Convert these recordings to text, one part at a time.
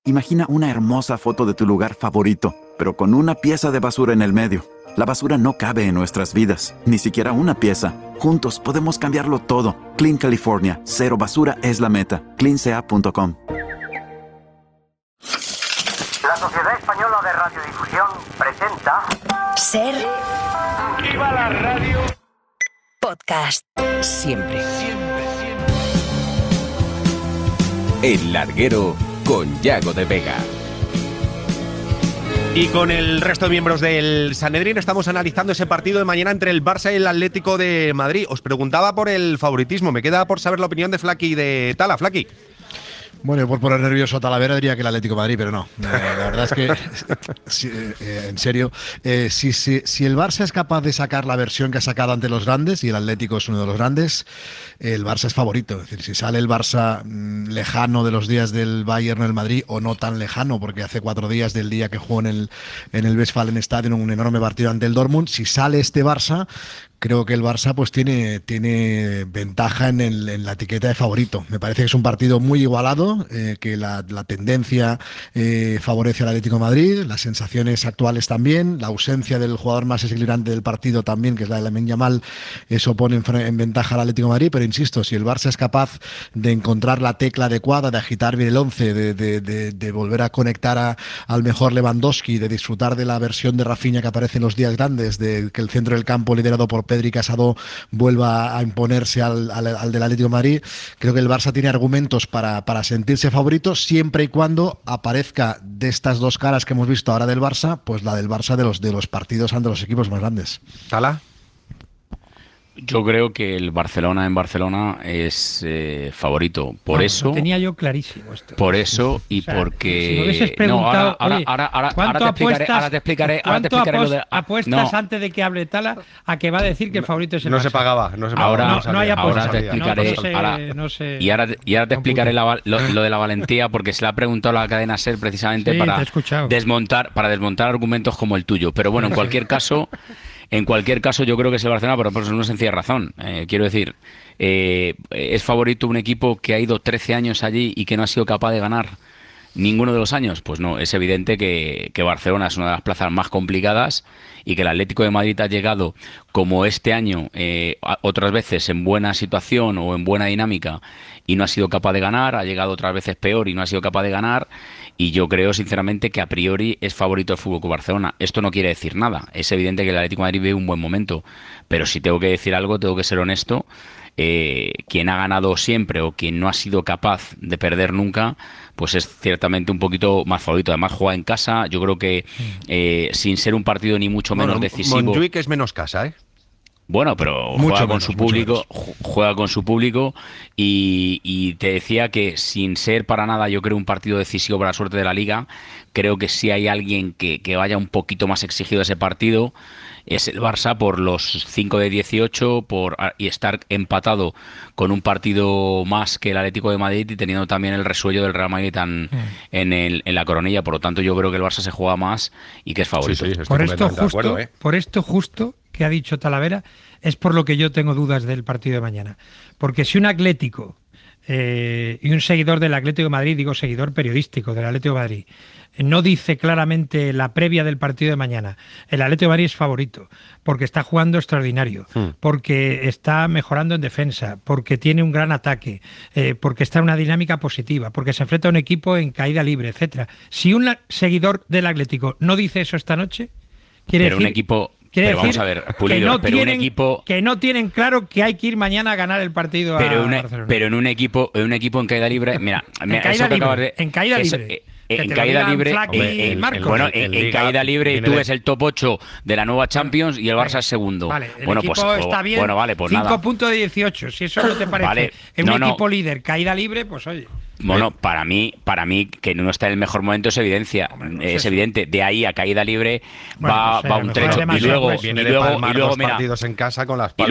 Imagina una hermosa foto de tu lugar favorito, pero con una pieza de basura en el medio. La basura no cabe en nuestras vidas, ni siquiera una pieza. Juntos podemos cambiarlo todo. Clean California, cero basura es la meta. cleanca.com. La Sociedad Española de Radiodifusión presenta Ser ¡Viva la radio! Podcast. Siempre. El Larguero con Yago de Vega. Y con el resto de miembros del Sanedrín estamos analizando ese partido de mañana entre el Barça y el Atlético de Madrid. Os preguntaba por el favoritismo. Me queda por saber la opinión de Flaky y de Tala. Flaky. Bueno, yo por poner nervioso a Talavera diría que el Atlético de Madrid, pero no. La verdad es que, en serio, si el Barça es capaz de sacar la versión que ha sacado ante los grandes, y el Atlético es uno de los grandes, el Barça es favorito. Es decir, si sale el Barça lejano de los días del Bayern o el Madrid, o no tan lejano, porque hace 4 días del día que jugó en el Westfalenstadion un enorme partido ante el Dortmund, si sale este Barça, creo que el Barça pues tiene ventaja en la etiqueta de favorito. Me parece que es un partido muy igualado, que la tendencia favorece al Atlético de Madrid, las sensaciones actuales también, la ausencia del jugador más desequilibrante del partido también, que es la de Lamine Yamal, eso pone en ventaja al Atlético de Madrid, pero insisto, si el Barça es capaz de encontrar la tecla adecuada, de agitar bien el 11, de volver a conectar al mejor Lewandowski, de disfrutar de la versión de Rafinha que aparece en los días grandes, de que el centro del campo liderado por Pedri Casado vuelva a imponerse al del Atlético de Madrid, creo que el Barça tiene argumentos para sentirse favorito, siempre y cuando aparezca de estas dos caras que hemos visto ahora del Barça, pues la del Barça de los partidos ante los equipos más grandes. Tala. Yo creo que el Barcelona en Barcelona es favorito. Por eso. Lo tenía yo clarísimo esto. Por eso y porque. Si me hubieses preguntado, ahora te explicaré lo de. ¿Apuestas antes de que hable Tala a que va a decir que el favorito es el No Barça? se pagaba. No hay apuestas. Ahora te explicaré. Y ahora te explicaré lo de la valentía, porque se le ha preguntado a la cadena SER precisamente para desmontar argumentos como el tuyo. Pero bueno, en cualquier caso. En cualquier caso, yo creo que es el Barcelona, pero por una sencilla razón. Quiero decir, ¿es favorito un equipo que ha ido 13 años allí y que no ha sido capaz de ganar ninguno de los años? Pues no, es evidente que Barcelona es una de las plazas más complicadas y que el Atlético de Madrid ha llegado, como este año, otras veces en buena situación o en buena dinámica y no ha sido capaz de ganar, ha llegado otras veces peor y no ha sido capaz de ganar. Y yo creo, sinceramente, que a priori es favorito el Fútbol Club Barcelona. Esto no quiere decir nada. Es evidente que el Atlético de Madrid vive un buen momento. Pero si tengo que decir algo, tengo que ser honesto. Quien ha ganado siempre o quien no ha sido capaz de perder nunca, pues es ciertamente un poquito más favorito. Además, juega en casa. Yo creo que sin ser un partido ni mucho menos decisivo. Montjuic es menos casa, ¿eh? Bueno, pero juega con su público y te decía que sin ser para nada, yo creo, un partido decisivo para la suerte de la Liga, creo que si hay alguien que vaya un poquito más exigido a ese partido es el Barça por los 5 de 18 y estar empatado con un partido más que el Atlético de Madrid y teniendo también el resuello del Real Madrid en la coronilla. Por lo tanto, yo creo que el Barça se juega más y que es favorito. Sí, por esto justo que ha dicho Talavera es por lo que yo tengo dudas del partido de mañana. Porque si un Atlético y un seguidor del Atlético de Madrid, digo seguidor periodístico del Atlético de Madrid, no dice claramente la previa del partido de mañana, el Atlético de Madrid es favorito, porque está jugando extraordinario, porque está mejorando en defensa, porque tiene un gran ataque, porque está en una dinámica positiva, porque se enfrenta a un equipo en caída libre, etcétera. Si un seguidor del Atlético no dice eso esta noche, quiere decir... un equipo... Pero vamos a ver, Pulido, que no tienen claro que hay que ir mañana a ganar el partido a Barcelona. Pero en un equipo en caída libre, mira, en caída libre. En caída libre, en caída libre tú ves el top 8 de la nueva Champions y el Barça es segundo. Vale, el equipo está bien. Bueno, vale, pues 5 puntos de 18. Si eso no te parece un equipo líder, caída libre, pues oye. Bueno, para mí que no está en el mejor momento es evidente. De ahí a caída libre va un trecho. Y luego mira, partidos en casa con las Palmas.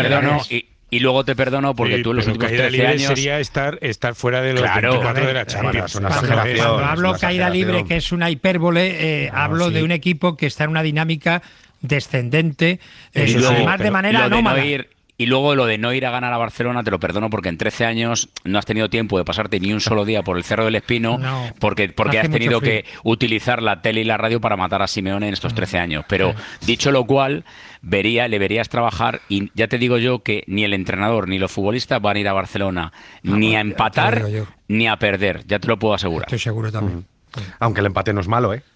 Y luego te perdono porque tú en los últimos 13 años... sería estar fuera de los 24 de la Champions. Cuando hablo caída libre, que es una hipérbole, hablo de un equipo que está en una dinámica descendente, además de manera anómala. Y luego lo de no ir a ganar a Barcelona te lo perdono porque en 13 años no has tenido tiempo de pasarte ni un solo día por el Cerro del Espino porque has tenido que utilizar la tele y la radio para matar a Simeone en estos 13 años. Pero dicho lo cual, le verías trabajar y ya te digo yo que ni el entrenador ni los futbolistas van a ir a Barcelona ni a empatar ni a perder. Ya te lo puedo asegurar. Estoy seguro también. Aunque el empate no es malo, ¿eh?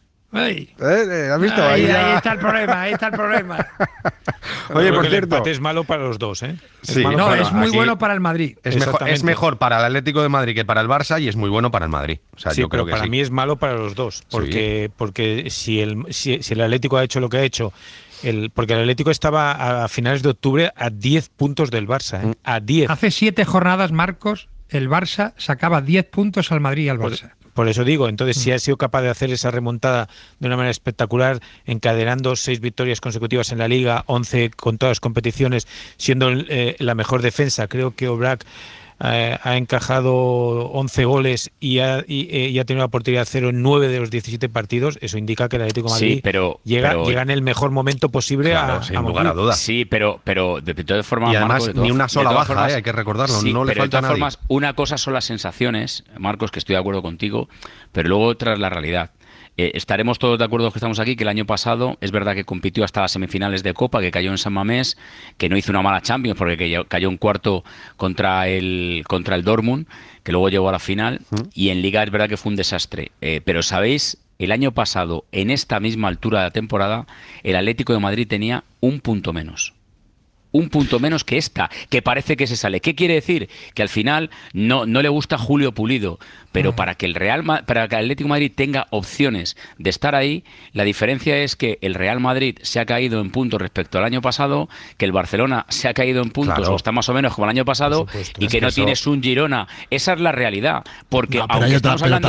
¿Has visto? Ahí está el problema, Oye, por cierto, el empate es malo para los dos, ¿eh? Sí. Es muy bueno para el Madrid. Es mejor para el Atlético de Madrid que para el Barça y es muy bueno para el Madrid. O sea, sí, yo creo pero que para mí es malo para los dos, porque si el Atlético ha hecho lo que ha hecho, porque el Atlético estaba a finales de octubre a 10 puntos del Barça, a 10. Hace 7 jornadas, Marcos, el Barça sacaba 10 puntos al Madrid y al Barça. Por eso digo, entonces si ha sido capaz de hacer esa remontada de una manera espectacular, encadenando 6 victorias consecutivas en la Liga, 11 con todas las competiciones, siendo la mejor defensa. Creo que Oblak ha encajado 11 goles y ha tenido la oportunidad 0 en 9 de los 17 partidos. Eso indica que el Atlético de Madrid llega en el mejor momento posible sin lugar a dudas. Sí, pero de todas formas, y además Marcos, ni una sola baja, formas, hay que recordarlo, sí, no le falta de todas a nadie. formas, una cosa son las sensaciones, Marcos, que estoy de acuerdo contigo, pero luego otra es la realidad. Estaremos todos de acuerdo que estamos aquí, que el año pasado es verdad que compitió hasta las semifinales de Copa, que cayó en San Mamés, que no hizo una mala Champions porque cayó en cuarto contra el Dortmund, que luego llegó a la final, y en Liga es verdad que fue un desastre. Pero ¿sabéis? El año pasado, en esta misma altura de la temporada, el Atlético de Madrid tenía un punto menos. Un punto menos que esta, que parece que se sale. ¿Qué quiere decir? Que al final no le gusta Julio Pulido, pero para que el Atlético de Madrid tenga opciones de estar ahí, la diferencia es que el Real Madrid se ha caído en puntos respecto al año pasado, que el Barcelona se ha caído en puntos, o está más o menos como el año pasado, y que no tienes un Girona. Esa es la realidad. Porque aunque estamos hablando...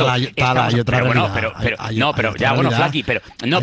Flaqui, pero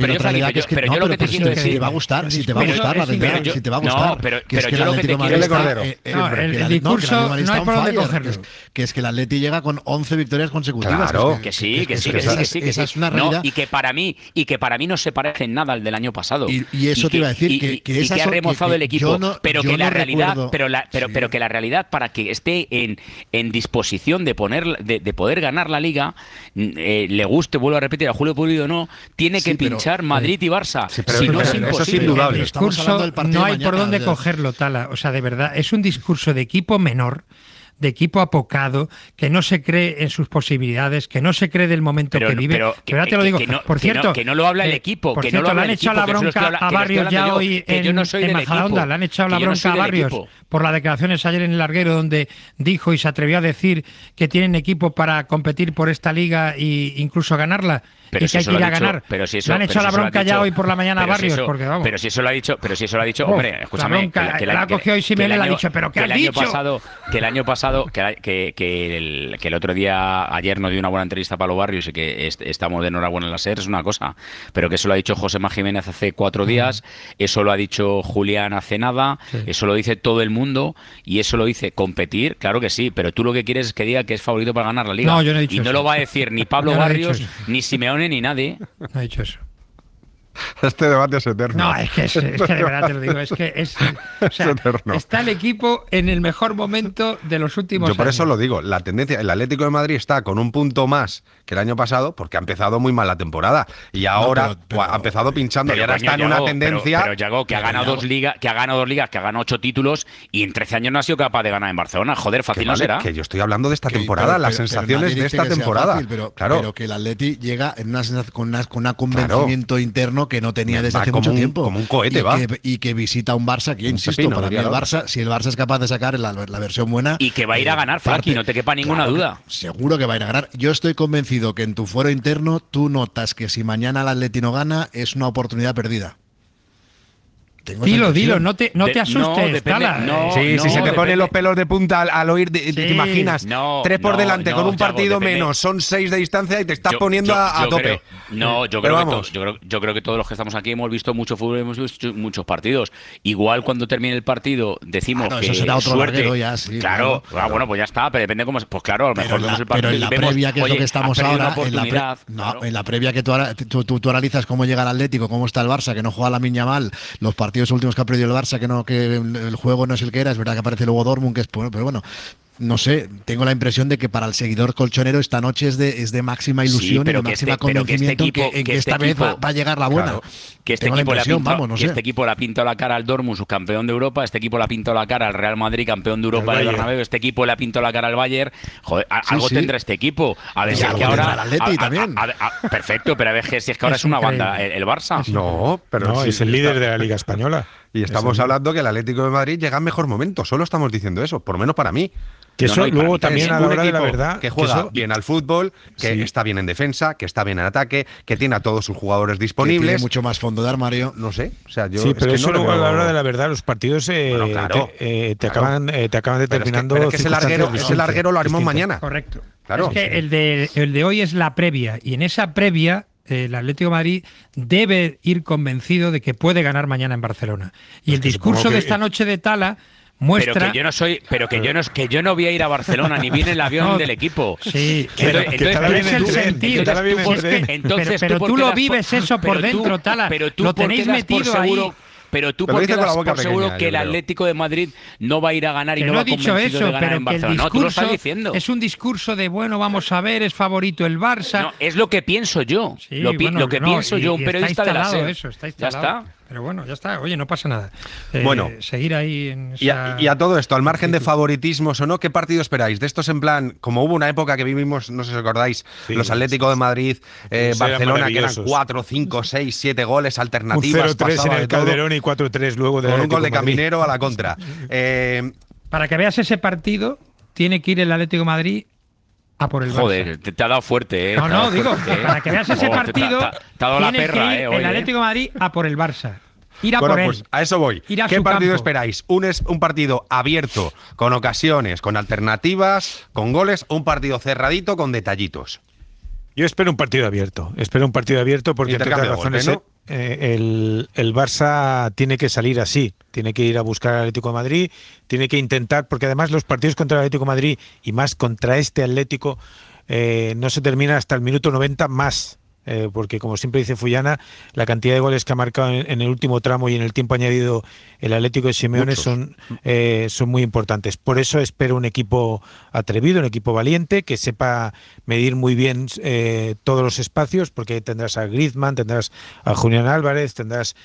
yo lo que te quiero decir... Si te va a gustar, si te va a gustar. Pero yo lo que te quiero decir... El discurso no hay por dónde cogerlo. Que es que el Atleti llega con 11 victorias consecutivas. Claro. Que sí. Esa es una realidad. Y que para mí no se parece en nada al del año pasado. Y eso te iba a decir que ha remozado el equipo, pero que la realidad, recuerdo, pero que la realidad para que esté en disposición de poder ganar la Liga, le guste, vuelvo a repetir, a Julio Pulido no, tiene que pinchar Madrid y Barça. Si no es imposible. Eso es indudable. El discurso no hay por dónde cogerlo, Tala. O sea, de verdad, es un discurso de equipo menor, de equipo apocado, que no se cree en sus posibilidades, que no se cree del momento que vive. Pero ya te lo digo. Por cierto, que no lo habla el equipo. Por cierto, le han echado la bronca a Barrios ya hoy en Majadahonda. Le han echado la bronca a Barrios por las declaraciones ayer en el Larguero, donde dijo y se atrevió a decir que tienen equipo para competir por esta liga e incluso ganarla. Pero y que hay que ir a ganar. Le han echado la bronca ya hoy por la mañana a Barrios, porque vamos. Pero si eso lo ha dicho, hombre, escúchame. La ha cogido hoy Simeone y le ha dicho, pero ¿qué has dicho? Que el año pasado, que el otro día, ayer nos dio una buena entrevista a Pablo Barrios y que estamos de enhorabuena en la SER, es una cosa. Pero que eso lo ha dicho José Má Jiménez hace 4 días, eso lo ha dicho Julián hace nada, eso lo dice todo el mundo y eso lo dice competir, claro que sí, pero tú lo que quieres es que diga que es favorito para ganar la Liga. No, yo no he dicho y no eso. lo va a decir ni Pablo Barrios, ni Simeone, ni nadie. No ha dicho eso. Este debate es eterno. No, es que de verdad te lo digo, o sea, está el equipo en el mejor momento de los últimos años. Yo por eso lo digo, la tendencia, el Atlético de Madrid está con un punto más que el año pasado porque ha empezado muy mal la temporada y ahora ha empezado pinchando y ahora está en una tendencia. Pero Yago, que ha ganado 2 ligas, que ha ganado 8 títulos y en 13 años no ha sido capaz de ganar en Barcelona. Joder, fácil no será. Que yo estoy hablando de esta temporada, las sensaciones de esta temporada. Fácil, pero que el Atleti llega en con un convencimiento interno que no tenía desde hace mucho tiempo. Como un cohete, y que visita un Barça que, insisto, para mí el Barça, si el Barça es capaz de sacar la versión buena... Y que va a ir a ganar, Flaqui, no te quepa ninguna duda. Seguro que va a ir a ganar. Yo estoy convencido que en tu fuero interno tú notas que si mañana el Atleti no gana es una oportunidad perdida. Dilo, no te asustes, Tala. Si se te ponen los pelos de punta al oír, te imaginas 3 por delante con un partido menos, son 6 de distancia y te estás poniendo a tope. Yo creo que todos los que estamos aquí hemos visto mucho fútbol, hemos visto muchos partidos. Igual cuando termine el partido decimos que eso será otro suerte. Ya, sí, claro. Bueno, pues ya está, pero depende cómo. Pues claro, a lo mejor vemos el partido. Pero en la previa, que es lo que estamos ahora, en la previa que tú analizas cómo llega el Atlético, cómo está el Barça, que no juega la Miña mal, los partidos partidos últimos que ha perdido el Barça, que el juego no es el que era, es verdad que aparece luego Dortmund, que es bueno, pero bueno. No sé, tengo la impresión de que para el seguidor colchonero esta noche es de máxima ilusión y de máxima convencimiento en que esta vez va a llegar la buena. Claro, que este equipo este equipo le ha pintado la cara al Dortmund, subcampeón de Europa, este equipo le ha pintado la cara al Real Madrid, campeón de Europa del Bernabéu, este equipo le ha pintado la cara al Bayern. Joder, algo tendrá este equipo. A ver si es que ahora también. Perfecto, pero a ver si es que ahora es una banda el Barça. No, pero no, es el líder de la Liga Española. Y estamos hablando que el Atlético de Madrid llega en mejor momento, solo estamos diciendo eso, por lo menos para mí. Que eso luego también a la hora de la verdad que juega bien al fútbol, que está bien en defensa, que está bien en ataque, que tiene a todos sus jugadores disponibles. Que tiene mucho más fondo de armario. No sé, o sea, yo sí, pero eso luego a la hora de la verdad los partidos te acaban determinando. Pero es que ese larguero lo haremos mañana. Correcto. Claro. Es que el de hoy es la previa y en esa previa el Atlético de Madrid debe ir convencido de que puede ganar mañana en Barcelona. Y el discurso de esta noche de Tala muestra. Pero que yo no voy a ir a Barcelona ni viene el avión del equipo. Sí, pero tú lo vives eso por dentro, Tala. Lo tenéis metido ahí. Pero tú porque das por seguro que el Atlético de Madrid no va a ir a ganar y no va a convencido de ganar en Barcelona. No, tú lo estás diciendo. Es un discurso de, bueno, vamos a ver, es favorito el Barça. No, es lo que pienso yo. Sí, lo que pienso yo, un periodista de la SER. Eso, está instalado. Ya está. Pero bueno, ya está. Oye, no pasa nada. Bueno, seguir ahí en esa... y a todo esto, al margen de favoritismos o no, ¿qué partido esperáis? De estos en plan, como hubo una época que vivimos, no sé si os acordáis, los Atlético de Madrid, Barcelona, que eran 4, 5, 6, 7 goles alternativas. Un 0-3 en el Calderón y 4-3 luego de con un gol de Caminero a la contra. Para que veas ese partido, tiene que ir el Atlético de Madrid a por el Barça. Joder, te ha dado fuerte, No, digo, para que veas ese partido, te ha dado la perra, el Atlético de Madrid a por el Barça. Ir a bueno, por él. Pues a eso voy. ¿Qué partido esperáis? ¿Un partido abierto, con ocasiones, con alternativas, con goles, o un partido cerradito con detallitos? Yo espero un partido abierto. Porque, entre otras razones, ¿no? El Barça tiene que salir así. Tiene que ir a buscar al Atlético de Madrid, tiene que intentar, porque además los partidos contra el Atlético de Madrid y más contra este Atlético no se terminan hasta el minuto 90 más. Porque como siempre dice Fullana, la cantidad de goles que ha marcado en el último tramo y en el tiempo añadido el Atlético de Simeone son muy importantes. Por eso espero un equipo atrevido, un equipo valiente, que sepa medir muy bien todos los espacios, porque tendrás a Griezmann, tendrás a Julián Álvarez, tendrás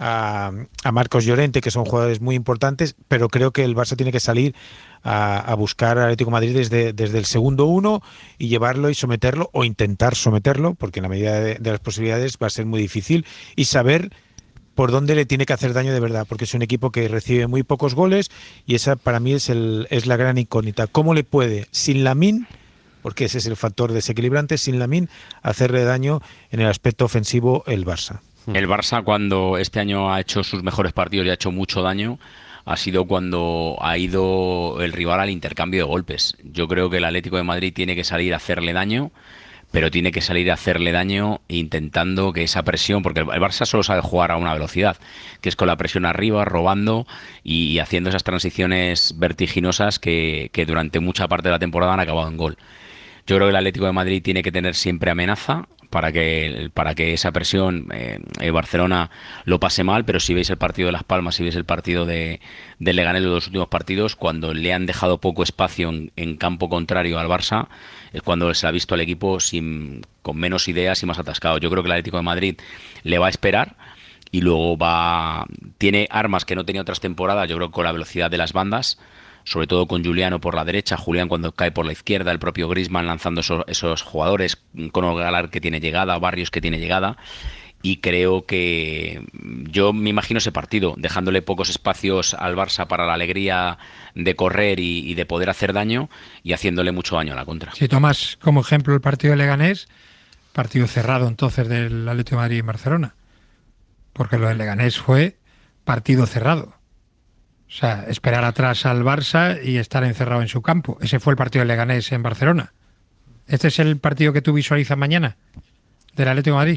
a Marcos Llorente, que son jugadores muy importantes, pero creo que el Barça tiene que salir a buscar al Atlético de Madrid desde el segundo uno y llevarlo y someterlo, o intentar someterlo, porque en la medida de las posibilidades va a ser muy difícil, y saber por dónde le tiene que hacer daño de verdad, porque es un equipo que recibe muy pocos goles y esa para mí es la gran incógnita. ¿Cómo le puede, sin Lamine, porque ese es el factor desequilibrante, sin Lamine, hacerle daño en el aspecto ofensivo el Barça? El Barça, cuando este año ha hecho sus mejores partidos y ha hecho mucho daño, ha sido cuando ha ido el rival al intercambio de golpes. Yo creo que el Atlético de Madrid tiene que salir a hacerle daño, pero tiene que salir a hacerle daño intentando que esa presión, porque el Barça solo sabe jugar a una velocidad, que es con la presión arriba, robando y haciendo esas transiciones vertiginosas que durante mucha parte de la temporada han acabado en gol. Yo creo que el Atlético de Madrid tiene que tener siempre amenaza para que esa presión Barcelona lo pase mal, pero si veis el partido de Las Palmas, si veis el partido de Leganés, los dos últimos partidos, cuando le han dejado poco espacio en campo contrario al Barça, es cuando se ha visto al equipo con menos ideas y más atascado. Yo creo que el Atlético de Madrid le va a esperar y luego tiene armas que no tenía otras temporadas, yo creo, con la velocidad de las bandas, sobre todo con Juliano por la derecha, Julián cuando cae por la izquierda, el propio Griezmann lanzando esos jugadores, con Galar que tiene llegada, Barrios que tiene llegada, y creo que yo me imagino ese partido, dejándole pocos espacios al Barça para la alegría de correr y de poder hacer daño, y haciéndole mucho daño a la contra. Si tomas como ejemplo el partido de Leganés, partido cerrado entonces del Atlético de Madrid en Barcelona, porque lo de Leganés fue partido cerrado. O sea, esperar atrás al Barça y estar encerrado en su campo. Ese fue el partido de Leganés en Barcelona. ¿Este es el partido que tú visualizas mañana del Atlético de Madrid?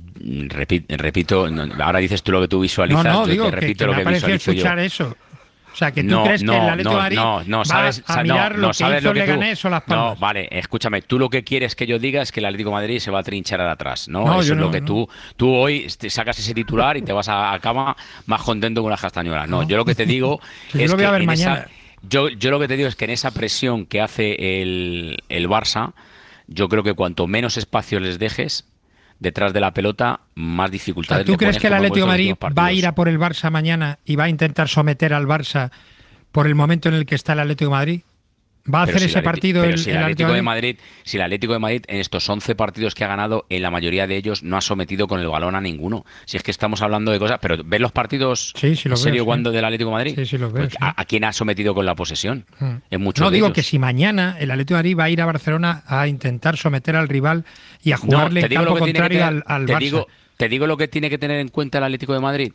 Repito, ahora dices tú lo que tú visualizas. No, digo repito que lo me que ha parecido visualizo escuchar yo. eso. O sea, que tú crees que el Atlético de Madrid va a mirar lo que hizo el Leganés o Las Palmas. No, vale, escúchame, tú lo que quieres que yo diga es que el Atlético de Madrid se va a trinchar atrás, ¿no? Eso es lo que tú hoy sacas ese titular y te vas a cama más contento que una castañuela. No, yo lo que te digo es que en esa... Yo lo que te digo es que en esa presión que hace el Barça, yo creo que cuanto menos espacio les dejes detrás de la pelota, más dificultades. ¿Tú crees que el Atlético de Madrid va a ir a por el Barça mañana y va a intentar someter al Barça por el momento en el que está el Atlético de Madrid? ¿Va a hacer ese partido el Atlético de Madrid? Si el Atlético de Madrid en estos 11 partidos que ha ganado, en la mayoría de ellos no ha sometido con el balón a ninguno. Si es que estamos hablando de cosas... Pero ¿ves los partidos en serio cuando del Atlético de Madrid? Sí, los veo. Pues, ¿a quién ha sometido con la posesión? No, digo que si mañana el Atlético de Madrid va a ir a Barcelona a intentar someter al rival y a jugarle en campo contrario al Barça. Te digo lo que tiene que tener en cuenta el Atlético de Madrid.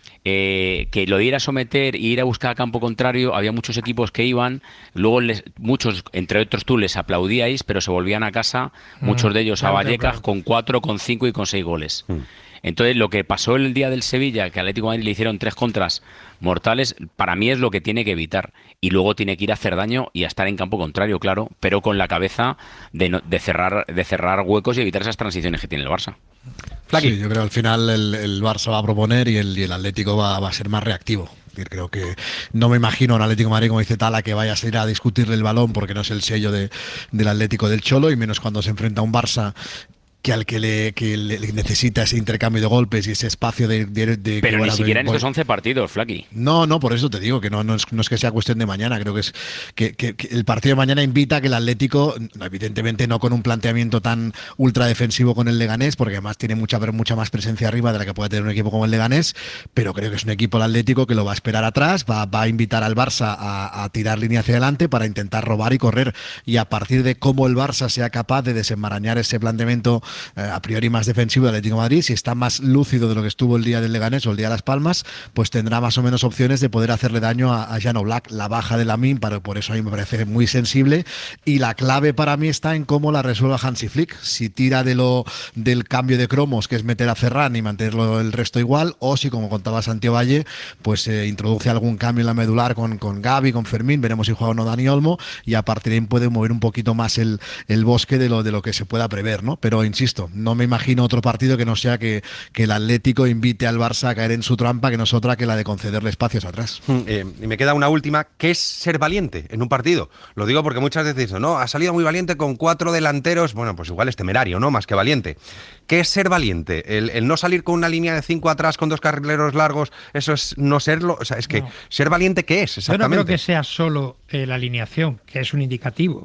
Que lo de ir a someter y ir a buscar a campo contrario, había muchos equipos que iban, luego muchos, entre otros tú, les aplaudíais, pero se volvían a casa, muchos de ellos a Vallecas, con 4, con 5 y con 6 goles. Entonces, lo que pasó el día del Sevilla, que al Atlético de Madrid le hicieron 3 contras mortales, para mí es lo que tiene que evitar. Y luego tiene que ir a hacer daño y a estar en campo contrario, claro, pero con la cabeza de cerrar huecos y evitar esas transiciones que tiene el Barça. Sí, yo creo que al final el Barça va a proponer y el Atlético va a ser más reactivo. Creo que no me imagino a un Atlético de Madrid, como dice Tala, que vaya a salir a discutirle el balón porque no es el sello del Atlético del Cholo, y menos cuando se enfrenta a un Barça que al que le necesita ese intercambio de golpes y ese espacio de pero ni siquiera en estos 11 partidos, Flaqui. No, por eso te digo que no es que sea cuestión de mañana. Creo que es que el partido de mañana invita a que el Atlético, evidentemente no con un planteamiento tan ultra defensivo con el Leganés, porque además tiene mucha más presencia arriba de la que puede tener un equipo como el Leganés, pero creo que es un equipo el Atlético que lo va a esperar atrás, va a invitar al Barça a tirar línea hacia adelante para intentar robar y correr, y a partir de cómo el Barça sea capaz de desenmarañar ese planteamiento a priori más defensivo del Atlético de Madrid, si está más lúcido de lo que estuvo el día del Leganés o el día de Las Palmas, pues tendrá más o menos opciones de poder hacerle daño a Jan Oblak. La baja de Lamine, por eso a mí me parece muy sensible, y la clave para mí está en cómo la resuelva Hansi Flick, si tira del cambio de cromos, que es meter a Ferran y mantenerlo el resto igual, o si, como contaba Santiago Valle, pues introduce algún cambio en la medular con Gavi, con Fermín, veremos si juega o no Dani Olmo, y a partir de ahí puede mover un poquito más el bosque de lo que se pueda prever, ¿no? Pero insisto, no me imagino otro partido que no sea que el Atlético invite al Barça a caer en su trampa, que no es otra que la de concederle espacios atrás. Y me queda una última, ¿qué es ser valiente en un partido? Lo digo porque muchas veces dicen, no, ha salido muy valiente con 4 delanteros, bueno, pues igual es temerario, ¿no? Más que valiente. ¿Qué es ser valiente? El no salir con una línea de 5 atrás con 2 carrileros largos, eso es no serlo, o sea, es que ser valiente, ¿qué es exactamente? Yo no creo que sea solo la alineación, que es un indicativo.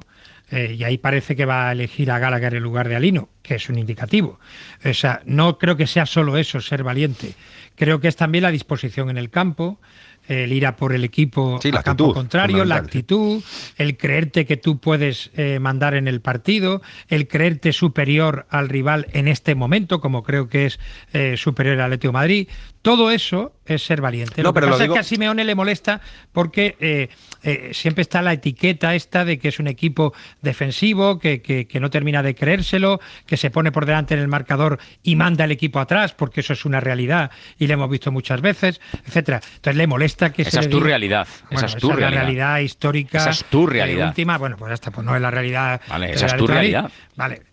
Y ahí parece que va a elegir a Gallagher en lugar de Alino, que es un indicativo. O sea, no creo que sea solo eso, ser valiente. Creo que es también la disposición en el campo, el ir a por el equipo a campo contrario, la actitud, el creerte que tú puedes mandar en el partido, el creerte superior al rival en este momento, como creo que es superior al Atlético de Madrid. Todo eso es ser valiente. Lo que pasa es que a Simeone le molesta porque siempre está la etiqueta esta de que es un equipo defensivo, que no termina de creérselo, que se pone por delante en el marcador y manda el equipo atrás, porque eso es una realidad y lo hemos visto muchas veces, etcétera. Entonces le molesta que esa es tu realidad. Esa es la realidad histórica. Esa es tu realidad. Última, bueno, pues hasta pues no es la realidad. Vale, esa es tu realidad. Vale.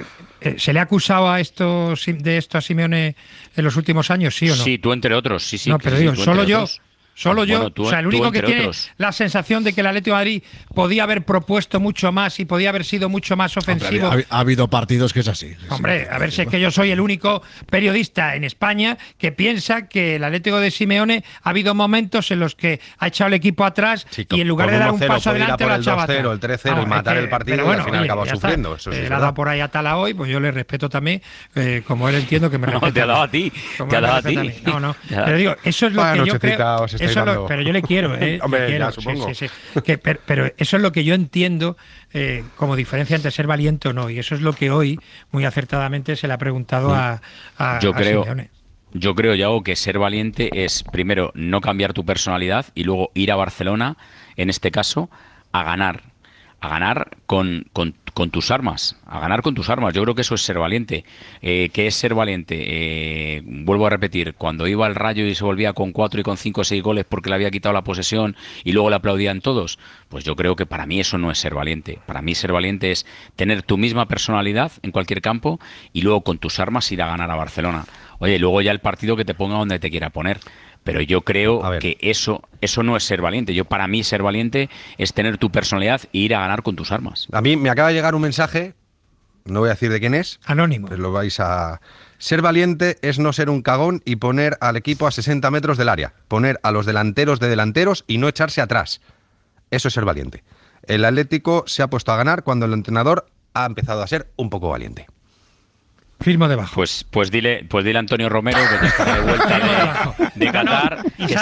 ¿Se le ha acusado de esto a Simeone en los últimos años, sí o no? Sí, tú entre otros, sí. No, pero digo, solo yo. Solo yo, bueno, o sea, el único que tiene la sensación de que el Atlético de Madrid podía haber propuesto mucho más y podía haber sido mucho más ofensivo. Hombre, ha habido partidos que es así. Hombre, a ver si es que yo soy el único periodista en España que piensa que el Atlético de Simeone ha habido momentos en los que ha echado el equipo atrás y en lugar de dar un paso adelante lo ha echado atrás. El 3-0 y matar el partido, y al final acabó sufriendo. Eso sí, le ha dado por ahí a Tala hoy, pues yo le respeto también, como él entiendo que me respeta. No, te ha dado a ti. Te ha dado a ti. No. Pero digo, eso es lo que yo creo. Pero yo le quiero, Hombre, le quiero, ya, supongo. Sí. Pero eso es lo que yo entiendo como diferencia entre ser valiente o no. Y eso es lo que hoy, muy acertadamente, se le ha preguntado a Simeone. Yo creo, Yago, que ser valiente es, primero, no cambiar tu personalidad y luego ir a Barcelona, en este caso, a ganar a ganar con tus armas, a ganar con tus armas. Yo creo que eso es ser valiente. ¿Qué es ser valiente? Vuelvo a repetir, cuando iba al Rayo y se volvía con 4 y con 5 o 6 goles porque le había quitado la posesión y luego le aplaudían todos, pues yo creo que para mí eso no es ser valiente. Para mí ser valiente es tener tu misma personalidad en cualquier campo y luego con tus armas ir a ganar a Barcelona. Oye, luego ya el partido que te ponga donde te quiera poner. Pero yo creo que eso no es ser valiente. Para mí ser valiente es tener tu personalidad e ir a ganar con tus armas. A mí me acaba de llegar un mensaje, no voy a decir de quién es. Anónimo. Pero lo vais a... Ser valiente es no ser un cagón y poner al equipo a 60 metros del área. Poner a los delanteros de delanteros y no echarse atrás. Eso es ser valiente. El Atlético se ha puesto a ganar cuando el entrenador ha empezado a ser un poco valiente. Firmo debajo. Pues dile a Antonio Romero que ya está de vuelta de Qatar,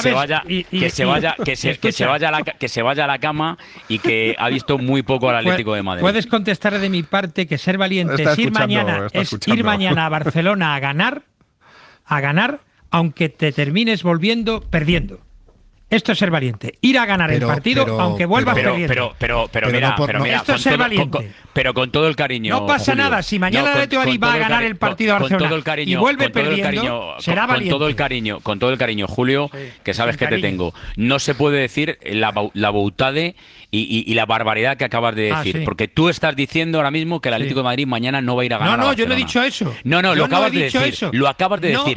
que se vaya a la cama y que ha visto muy poco al Atlético de Madrid. Puedes contestar de mi parte que ser valiente es ir mañana a Barcelona a ganar, aunque te termines volviendo perdiendo. Esto es ser valiente. Ir a ganar el partido aunque vuelvas perdiendo. Pero mira, esto es ser valiente. Pero con todo el cariño. No pasa Julio, nada. Si mañana el Atlético de Madrid va a ganar el partido a Barcelona y vuelve perdiendo, será valiente. Con todo el cariño, Julio, que sabes que te tengo. No se puede decir la boutade y la barbaridad que acabas de decir. Porque tú estás diciendo ahora mismo que el Atlético de Madrid mañana no va a ir a ganar a Barcelona. Yo no he dicho eso. No, lo acabas de decir. Lo acabas de decir.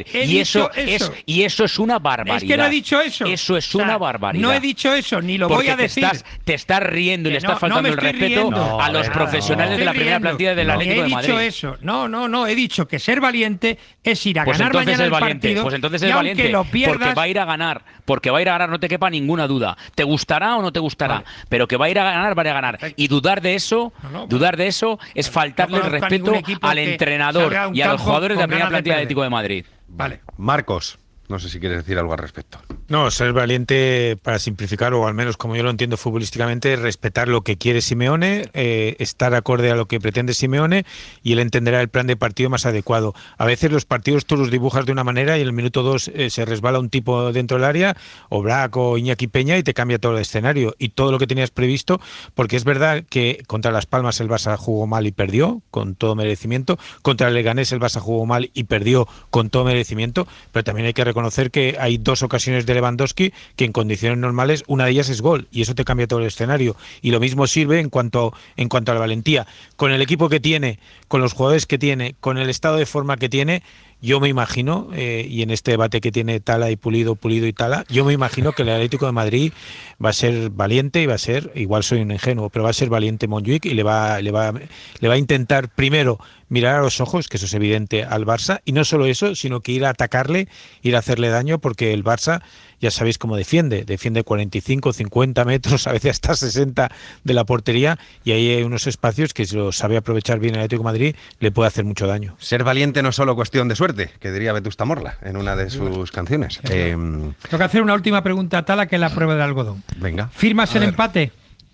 Y eso es una barbaridad. Es que no he dicho eso. Eso es una barbaridad. No he dicho eso, ni lo voy a decir. Te estás riendo y le estás faltando el respeto a los profesionales de la primera plantilla del Atlético de Madrid. He dicho eso. No, he dicho que ser valiente es ir a ganar mañana el partido. Pues entonces es valiente, porque va a ir a ganar, no te quepa ninguna duda. ¿Te gustará o no te gustará? Pero que va a ir a ganar, va a ganar. Y dudar de eso es faltarle el respeto al entrenador y a los jugadores de la primera plantilla del Atlético de Madrid. Vale. Marcos, no sé si quieres decir algo al respecto. No, ser valiente, para simplificar, o al menos como yo lo entiendo futbolísticamente, respetar lo que quiere Simeone, estar acorde a lo que pretende Simeone, y él entenderá el plan de partido más adecuado. A veces los partidos tú los dibujas de una manera y en el minuto 2 se resbala un tipo dentro del área, o Brac o Iñaki Peña, y te cambia todo el escenario y todo lo que tenías previsto, porque es verdad que contra Las Palmas el Barça jugó mal y perdió, con todo merecimiento. Contra el Leganés el Barça jugó mal y perdió con todo merecimiento, pero también hay que reconocer que hay 2 ocasiones de Lewandowski que en condiciones normales una de ellas es gol, y eso te cambia todo el escenario. Y lo mismo sirve en cuanto a la valentía. Con el equipo que tiene, con los jugadores que tiene, con el estado de forma que tiene, yo me imagino, y en este debate que tiene Tala y Pulido y Tala, yo me imagino que el Atlético de Madrid va a ser valiente y va a ser, igual soy un ingenuo, pero va a ser valiente Montjuic y le va a intentar primero mirar a los ojos, que eso es evidente, al Barça, y no solo eso, sino que ir a atacarle, ir a hacerle daño, porque el Barça, ya sabéis cómo defiende 45, 50 metros, a veces hasta 60 de la portería, y ahí hay unos espacios que si lo sabe aprovechar bien el Atlético de Madrid, le puede hacer mucho daño. Ser valiente no es solo cuestión de suerte, que diría Vetusta Morla en una de sus canciones. Tengo que hacer una última pregunta a Tala, que es la prueba de algodón. Venga. ¿Firmas el empate?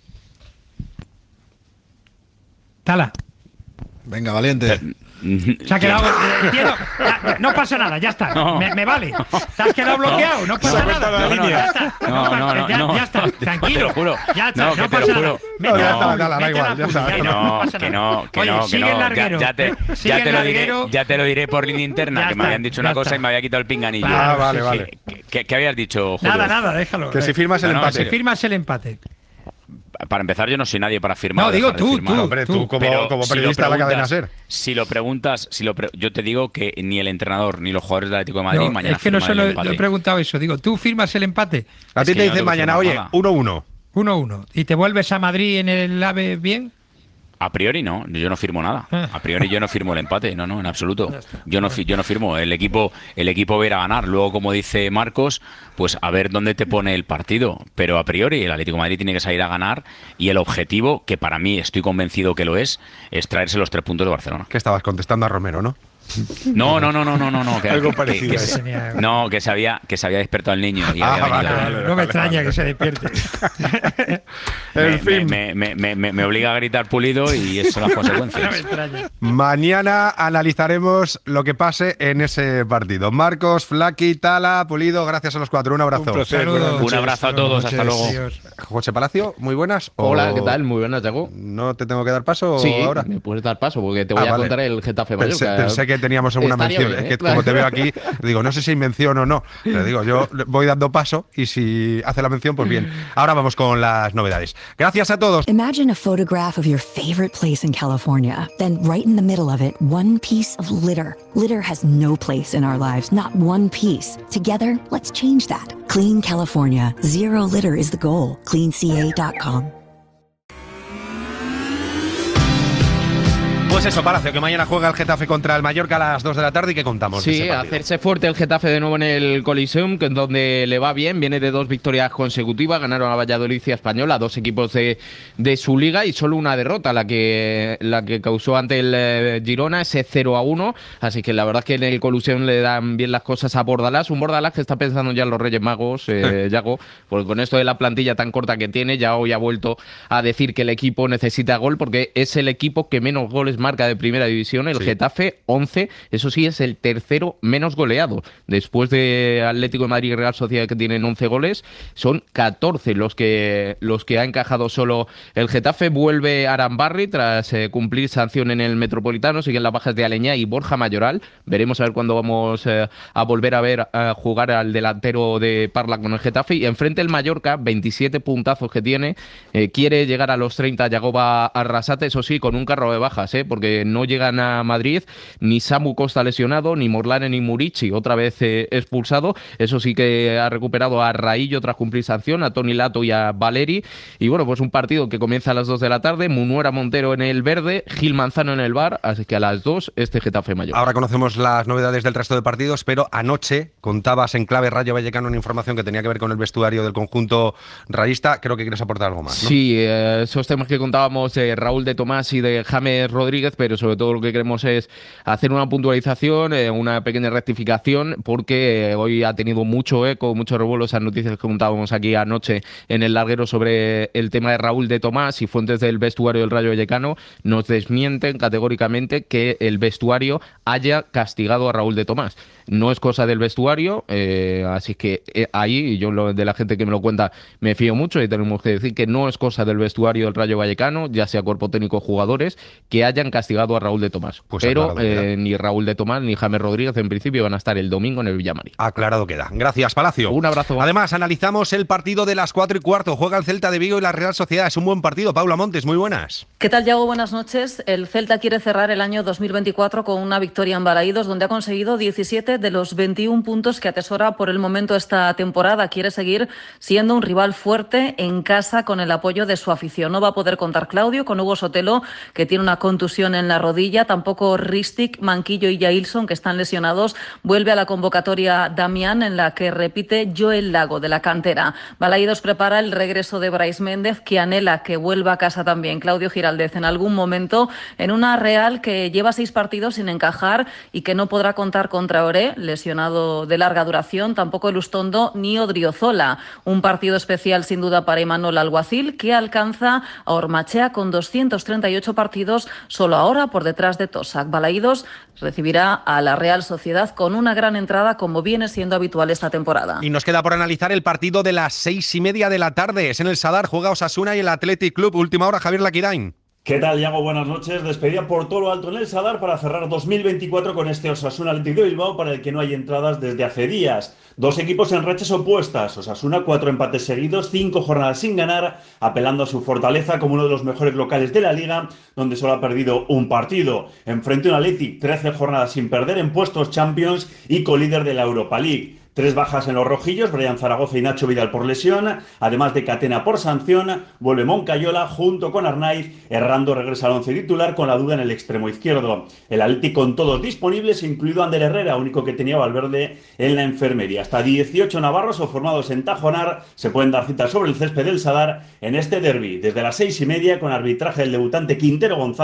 Tala. Venga, valiente. Se ha quedado. No pasa nada, ya está. No. Me vale. Te has quedado bloqueado, no pasa nada. Ya está. Ya está. Tranquilo. Te lo juro. Ya está, no pasa nada. No, ya está, da igual. Que no. Ya te lo diré por línea interna, que me habían dicho una cosa y me había quitado el pinganillo. Vale. ¿Qué habías dicho, Julio? Nada, déjalo. Que si firmas el empate. Si firmas el empate. Para empezar, yo no soy nadie para firmar. No, digo tú. Hombre, tú como periodista de la cadena SER. Si lo preguntas, yo te digo que ni el entrenador ni los jugadores del Atlético de Madrid mañana es que no firman el solo he preguntado eso. Digo, ¿tú firmas el empate? A ti te dicen mañana, oye, 1-1. 1-1. ¿Y te vuelves a Madrid en el AVE bien? A priori no, yo no firmo nada. A priori yo no firmo el empate, no, en absoluto. Yo no firmo. El equipo va a ir a ganar. Luego, como dice Marcos, pues a ver dónde te pone el partido. Pero a priori el Atlético de Madrid tiene que salir a ganar, y el objetivo, que para mí estoy convencido que lo es traerse los 3 puntos de Barcelona. Que estabas contestando a Romero, ¿no? No. Algo parecido. Que se había despertado el niño. Y no me extraña que se despierte. En fin. Me obliga a gritar Pulido y esas son las consecuencias. No me extraña. Mañana analizaremos lo que pase en ese partido. Marcos, Flaqui, Tala, Pulido, gracias a los cuatro. Un abrazo. Un abrazo a todos. Hasta luego. José Palacio, muy buenas. Hola, ¿qué tal? Muy buenas, Yago. ¿No te tengo que dar paso ahora? Me puedes dar paso porque te voy a contar el Getafe Mallorca. Pensé que teníamos alguna mención. Bien, es que como te veo aquí, digo, no sé si hay mención o no. Pero digo, yo voy dando paso y si hace la mención, pues bien. Ahora vamos con las novedades. Gracias a todos. Imagine a photograph of your favorite place in California. Then right in the middle of it, one piece of litter. Litter has no place in our lives, not one piece. Together, let's change that. Clean California. Zero litter is the goal. CleanCA.com. Pues eso, Palacio, que mañana juega el Getafe contra el Mallorca a las 2 de la tarde y ¿qué contamos? Sí, hacerse fuerte el Getafe de nuevo en el Coliseum, que es donde le va bien, viene de 2 victorias consecutivas, ganaron a Valladolid y a Española, 2 equipos de su liga y solo una derrota, la que causó ante el Girona, ese 0-1, así que la verdad es que en el Coliseum le dan bien las cosas a Bordalás, un Bordalás que está pensando ya en los Reyes Magos, Yago, porque con esto de la plantilla tan corta que tiene, ya hoy ha vuelto a decir que el equipo necesita gol, porque es el equipo que menos goles marca de primera división, el Getafe 11, eso sí es el tercero menos goleado, después de Atlético de Madrid y Real Sociedad que tienen 11 goles, son 14 los que ha encajado solo el Getafe. Vuelve Arambarri tras cumplir sanción en el Metropolitano, siguen las bajas de Aleñá y Borja Mayoral, veremos a ver cuándo vamos a volver a ver jugar al delantero de Parla con el Getafe, y enfrente el Mallorca, 27 puntazos que tiene, quiere llegar a los 30, Yagoba Arrasate, eso sí, con un carro de bajas, porque no llegan a Madrid ni Samu Costa lesionado, ni Morlane ni Murici otra vez expulsado, eso sí que ha recuperado a Raillo tras cumplir sanción, a Toni Lato y a Valeri, y bueno, pues un partido que comienza a las 2 de la tarde, Munuera Montero en el verde, Gil Manzano en el bar, así que a las 2 este Getafe Mallorca. Ahora conocemos las novedades del resto de partidos, pero anoche contabas en clave Rayo Vallecano una información que tenía que ver con el vestuario del conjunto rayista, creo que quieres aportar algo más, ¿no? Sí, esos temas que contábamos de Raúl de Tomás y de James Rodríguez, pero sobre todo lo que queremos es hacer una puntualización, una pequeña rectificación, porque hoy ha tenido mucho eco, mucho revuelo esas noticias que contábamos aquí anoche en el larguero sobre el tema de Raúl de Tomás, y fuentes del vestuario del Rayo Vallecano nos desmienten categóricamente que el vestuario haya castigado a Raúl de Tomás. No es cosa del vestuario, así que ahí yo de la gente que me lo cuenta me fío mucho, y tenemos que decir que no es cosa del vestuario del Rayo Vallecano, ya sea cuerpo técnico o jugadores, que hayan castigado a Raúl de Tomás. Pues pero ni Raúl de Tomás ni James Rodríguez en principio van a estar el domingo en el Villamarín. Aclarado queda. Gracias, Palacio. Un abrazo. Además, analizamos el partido de las 4:15. Juega el Celta de Vigo y la Real Sociedad. Es un buen partido. Paula Montes, muy buenas. ¿Qué tal, Yago? Buenas noches. El Celta quiere cerrar el año 2024 con una victoria en Balaídos, donde ha conseguido 17 de los 21 puntos que atesora por el momento esta temporada. Quiere seguir siendo un rival fuerte en casa con el apoyo de su afición. No va a poder contar Claudio con Hugo Sotelo, que tiene una contusión en la rodilla. Tampoco Ristic, Manquillo y Jailson, que están lesionados. Vuelve a la convocatoria Damián, en la que repite Joel Lago, de la cantera. Balaídos prepara el regreso de Brais Méndez, que anhela que vuelva a casa también Claudio Giraldez en algún momento, en una Real que lleva 6 partidos sin encajar y que no podrá contar con Traoré, lesionado de larga duración, tampoco Elustondo ni Odriozola. Un partido especial sin duda para Imanol Alguacil, que alcanza a Ormachea con 238 partidos, solo ahora por detrás de Tosac. Balaídos recibirá a la Real Sociedad con una gran entrada, como viene siendo habitual esta temporada. Y nos queda por analizar el partido de las 6:30 de la tarde. Es en el Sadar, juega Osasuna y el Athletic Club. Última hora, Javier Laquirain. ¿Qué tal, Yago? Buenas noches. Despedida por todo lo alto en el Sadar para cerrar 2024 con este Osasuna Athletic de Bilbao, para el que no hay entradas desde hace días. 2 equipos en rachas opuestas. Osasuna 4 empates seguidos, 5 jornadas sin ganar, apelando a su fortaleza como uno de los mejores locales de la Liga, donde solo ha perdido un partido. Enfrente un Athletic, 13 jornadas sin perder en puestos Champions y colíder de la Europa League. 3 bajas en los rojillos, Brian Zaragoza y Nacho Vidal por lesión, además de Catena por sanción. Vuelve Moncayola junto con Arnaiz, Errando regresa al once titular con la duda en el extremo izquierdo. El Athletic con todos disponibles, incluido Ander Herrera, único que tenía Valverde en la enfermería. Hasta 18 navarros o formados en Tajonar se pueden dar citas sobre el césped del Sadar en este derbi, desde las 6:30, con arbitraje del debutante Quintero González,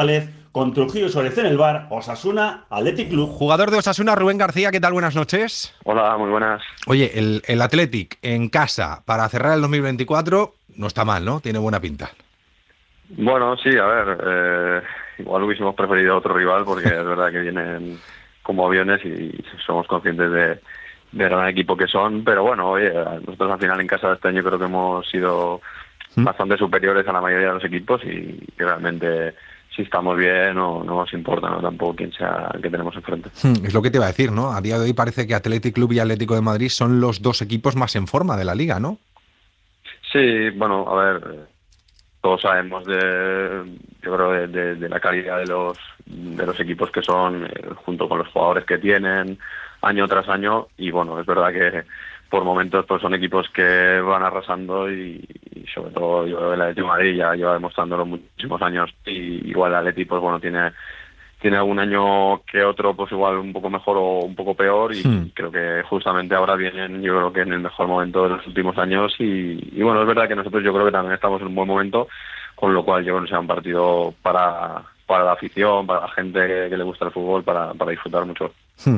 con Trujillo y Suárez en el bar, Osasuna Athletic Club. Jugador de Osasuna, Rubén García, ¿qué tal? Buenas noches. Hola, muy buenas. Oye, el Athletic en casa para cerrar el 2024 no está mal, ¿no? Tiene buena pinta. Bueno, sí, a ver, igual hubiésemos preferido otro rival porque es verdad que vienen como aviones y somos conscientes de gran equipo que son, pero bueno, oye, nosotros al final en casa de este año creo que hemos sido bastante superiores a la mayoría de los equipos y realmente si estamos bien no nos importa, ¿no? Tampoco quién sea que tenemos enfrente. Es lo que te iba a decir, ¿no? A día de hoy parece que Athletic Club y Atlético de Madrid son los dos equipos más en forma de la liga, ¿no? Sí, bueno, a ver, todos sabemos yo creo de la calidad de los equipos que son, junto con los jugadores que tienen año tras año, y bueno, es verdad que por momentos pues son equipos que van arrasando y sobre todo yo creo que el Atlético de Madrid ya lleva demostrándolo muchísimos años, y igual el Atlético pues bueno tiene algún año que otro pues igual un poco mejor o un poco peor, y creo que justamente ahora vienen, yo creo que en el mejor momento de los últimos años, y bueno, es verdad que nosotros yo creo que también estamos en un buen momento, con lo cual yo creo que sea un partido para la afición, para la gente que le gusta el fútbol, para disfrutar mucho.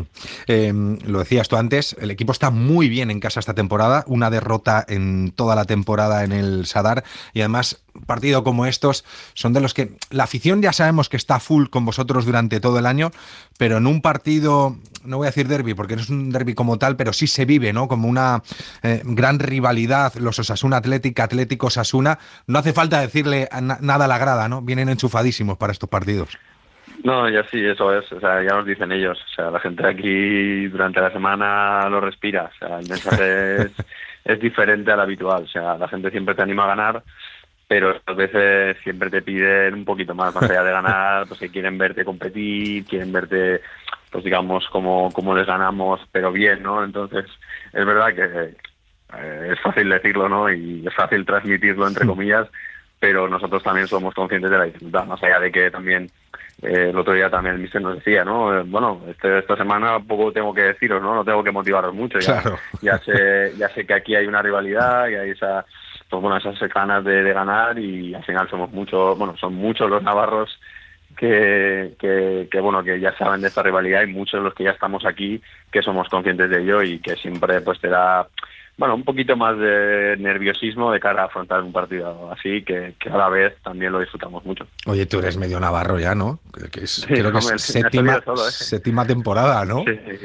Lo decías tú antes, el equipo está muy bien en casa esta temporada, una derrota en toda la temporada en el Sadar, y además partidos como estos son de los que la afición ya sabemos que está full con vosotros durante todo el año, pero en un partido, no voy a decir derbi porque no es un derbi como tal, pero sí se vive, ¿no? Como una gran rivalidad, los Osasuna Atlético Osasuna, no hace falta decirle nada a la grada, ¿no? Vienen enchufadísimos para estos partidos. No, ya sí, eso es, o sea, ya nos dicen ellos, o sea, la gente aquí durante la semana lo respira, o sea, el mensaje es diferente al habitual, o sea, la gente siempre te anima a ganar, pero a veces siempre te piden un poquito más allá de ganar, pues que quieren verte competir, quieren verte, pues digamos, como les ganamos, pero bien, ¿no? Entonces, es verdad que es fácil decirlo, ¿no? Y es fácil transmitirlo, entre comillas, pero nosotros también somos conscientes de la dificultad, más allá de que también el otro día también el míster nos decía, ¿no? Bueno, esta semana poco tengo que deciros, ¿no? No tengo que motivaros mucho. Claro. Ya sé que aquí hay una rivalidad y hay esas ganas de ganar, y al final son muchos los navarros que ya saben de esta rivalidad, y muchos los que ya estamos aquí que somos conscientes de ello, y que siempre pues te da un poquito más de nerviosismo de cara a afrontar un partido así, que a la vez también lo disfrutamos mucho. Oye, tú eres medio navarro ya, ¿no? Creo que es séptima temporada, ¿no?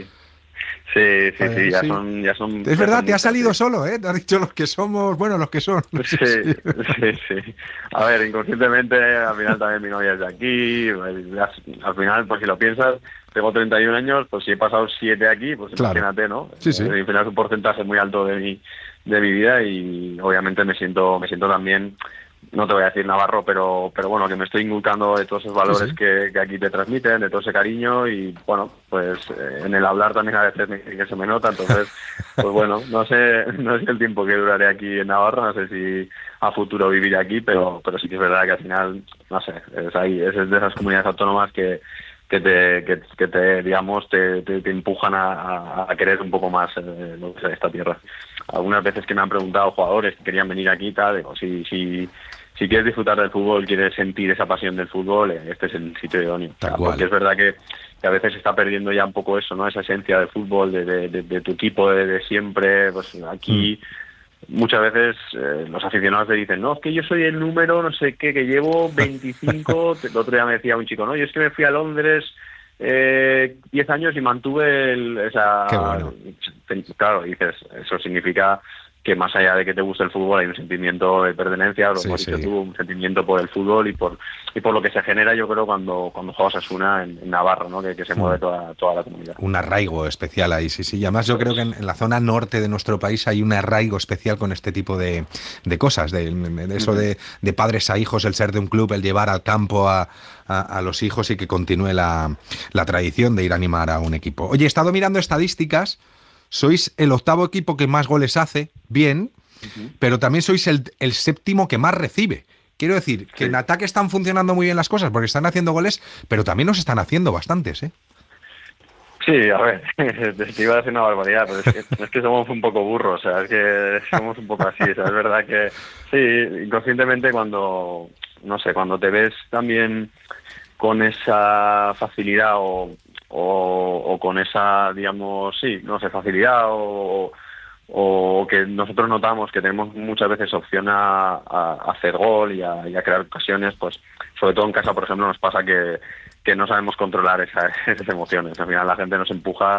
Sí, ya son. Es verdad, te ha salido solo, ¿eh? Te has dicho los que somos, los que son. Sí. A ver, inconscientemente, al final también mi novia es de aquí, al final, pues si lo piensas, tengo 31 años, pues si he pasado 7 aquí, pues claro. Imagínate, ¿no? Sí. Al final es un porcentaje muy alto de mi vida, y obviamente me siento también, no te voy a decir navarro, pero bueno, que me estoy inculcando de todos esos valores que aquí te transmiten, de todo ese cariño, y bueno, pues en el hablar también a veces que se me nota, entonces pues bueno, no sé el tiempo que duraré aquí en Navarra, no sé si a futuro viviré aquí, pero sí que es verdad que al final, no sé, es de esas comunidades autónomas que te digamos te empujan a querer un poco más lo que es esta tierra. Algunas veces que me han preguntado jugadores que querían venir aquí, tal, digo, si quieres disfrutar del fútbol, quieres sentir esa pasión del fútbol, este es el sitio idóneo. Porque es verdad que a veces se está perdiendo ya un poco eso, ¿no? Esa esencia del fútbol, de tu equipo de siempre. Pues aquí muchas veces los aficionados te dicen, no, es que yo soy el número no sé qué, que llevo 25. El otro día me decía un chico, no, yo es que me fui a Londres 10 años y mantuve esa... Qué bueno. Claro, dices, eso significa que más allá de que te guste el fútbol hay un sentimiento de pertenencia, lo hemos dicho tú, un sentimiento por el fútbol y por lo que se genera, yo creo, cuando juegas Osasuna en Navarra, ¿no? Que se mueve toda la comunidad. Un arraigo especial ahí, sí. Y además yo creo que en la zona norte de nuestro país hay un arraigo especial con este tipo de cosas, de eso de padres a hijos, el ser de un club, el llevar al campo a los hijos y que continúe la tradición de ir a animar a un equipo. Oye, he estado mirando estadísticas. Sois el 8º equipo que más goles hace, bien, pero también sois el 7º que más recibe. Quiero decir, que en ataque están funcionando muy bien las cosas porque están haciendo goles, pero también nos están haciendo bastantes, ¿eh? Sí, a ver, te iba a decir una barbaridad, pero es que somos un poco burros, o sea, es que somos un poco así, o sea, es verdad que sí, inconscientemente cuando te ves también con esa facilidad o con esa, digamos, sí, no sé, facilidad o que nosotros notamos que tenemos muchas veces opción a hacer gol y a crear ocasiones, pues sobre todo en casa, por ejemplo, nos pasa que no sabemos controlar esas emociones. Al final la gente nos empuja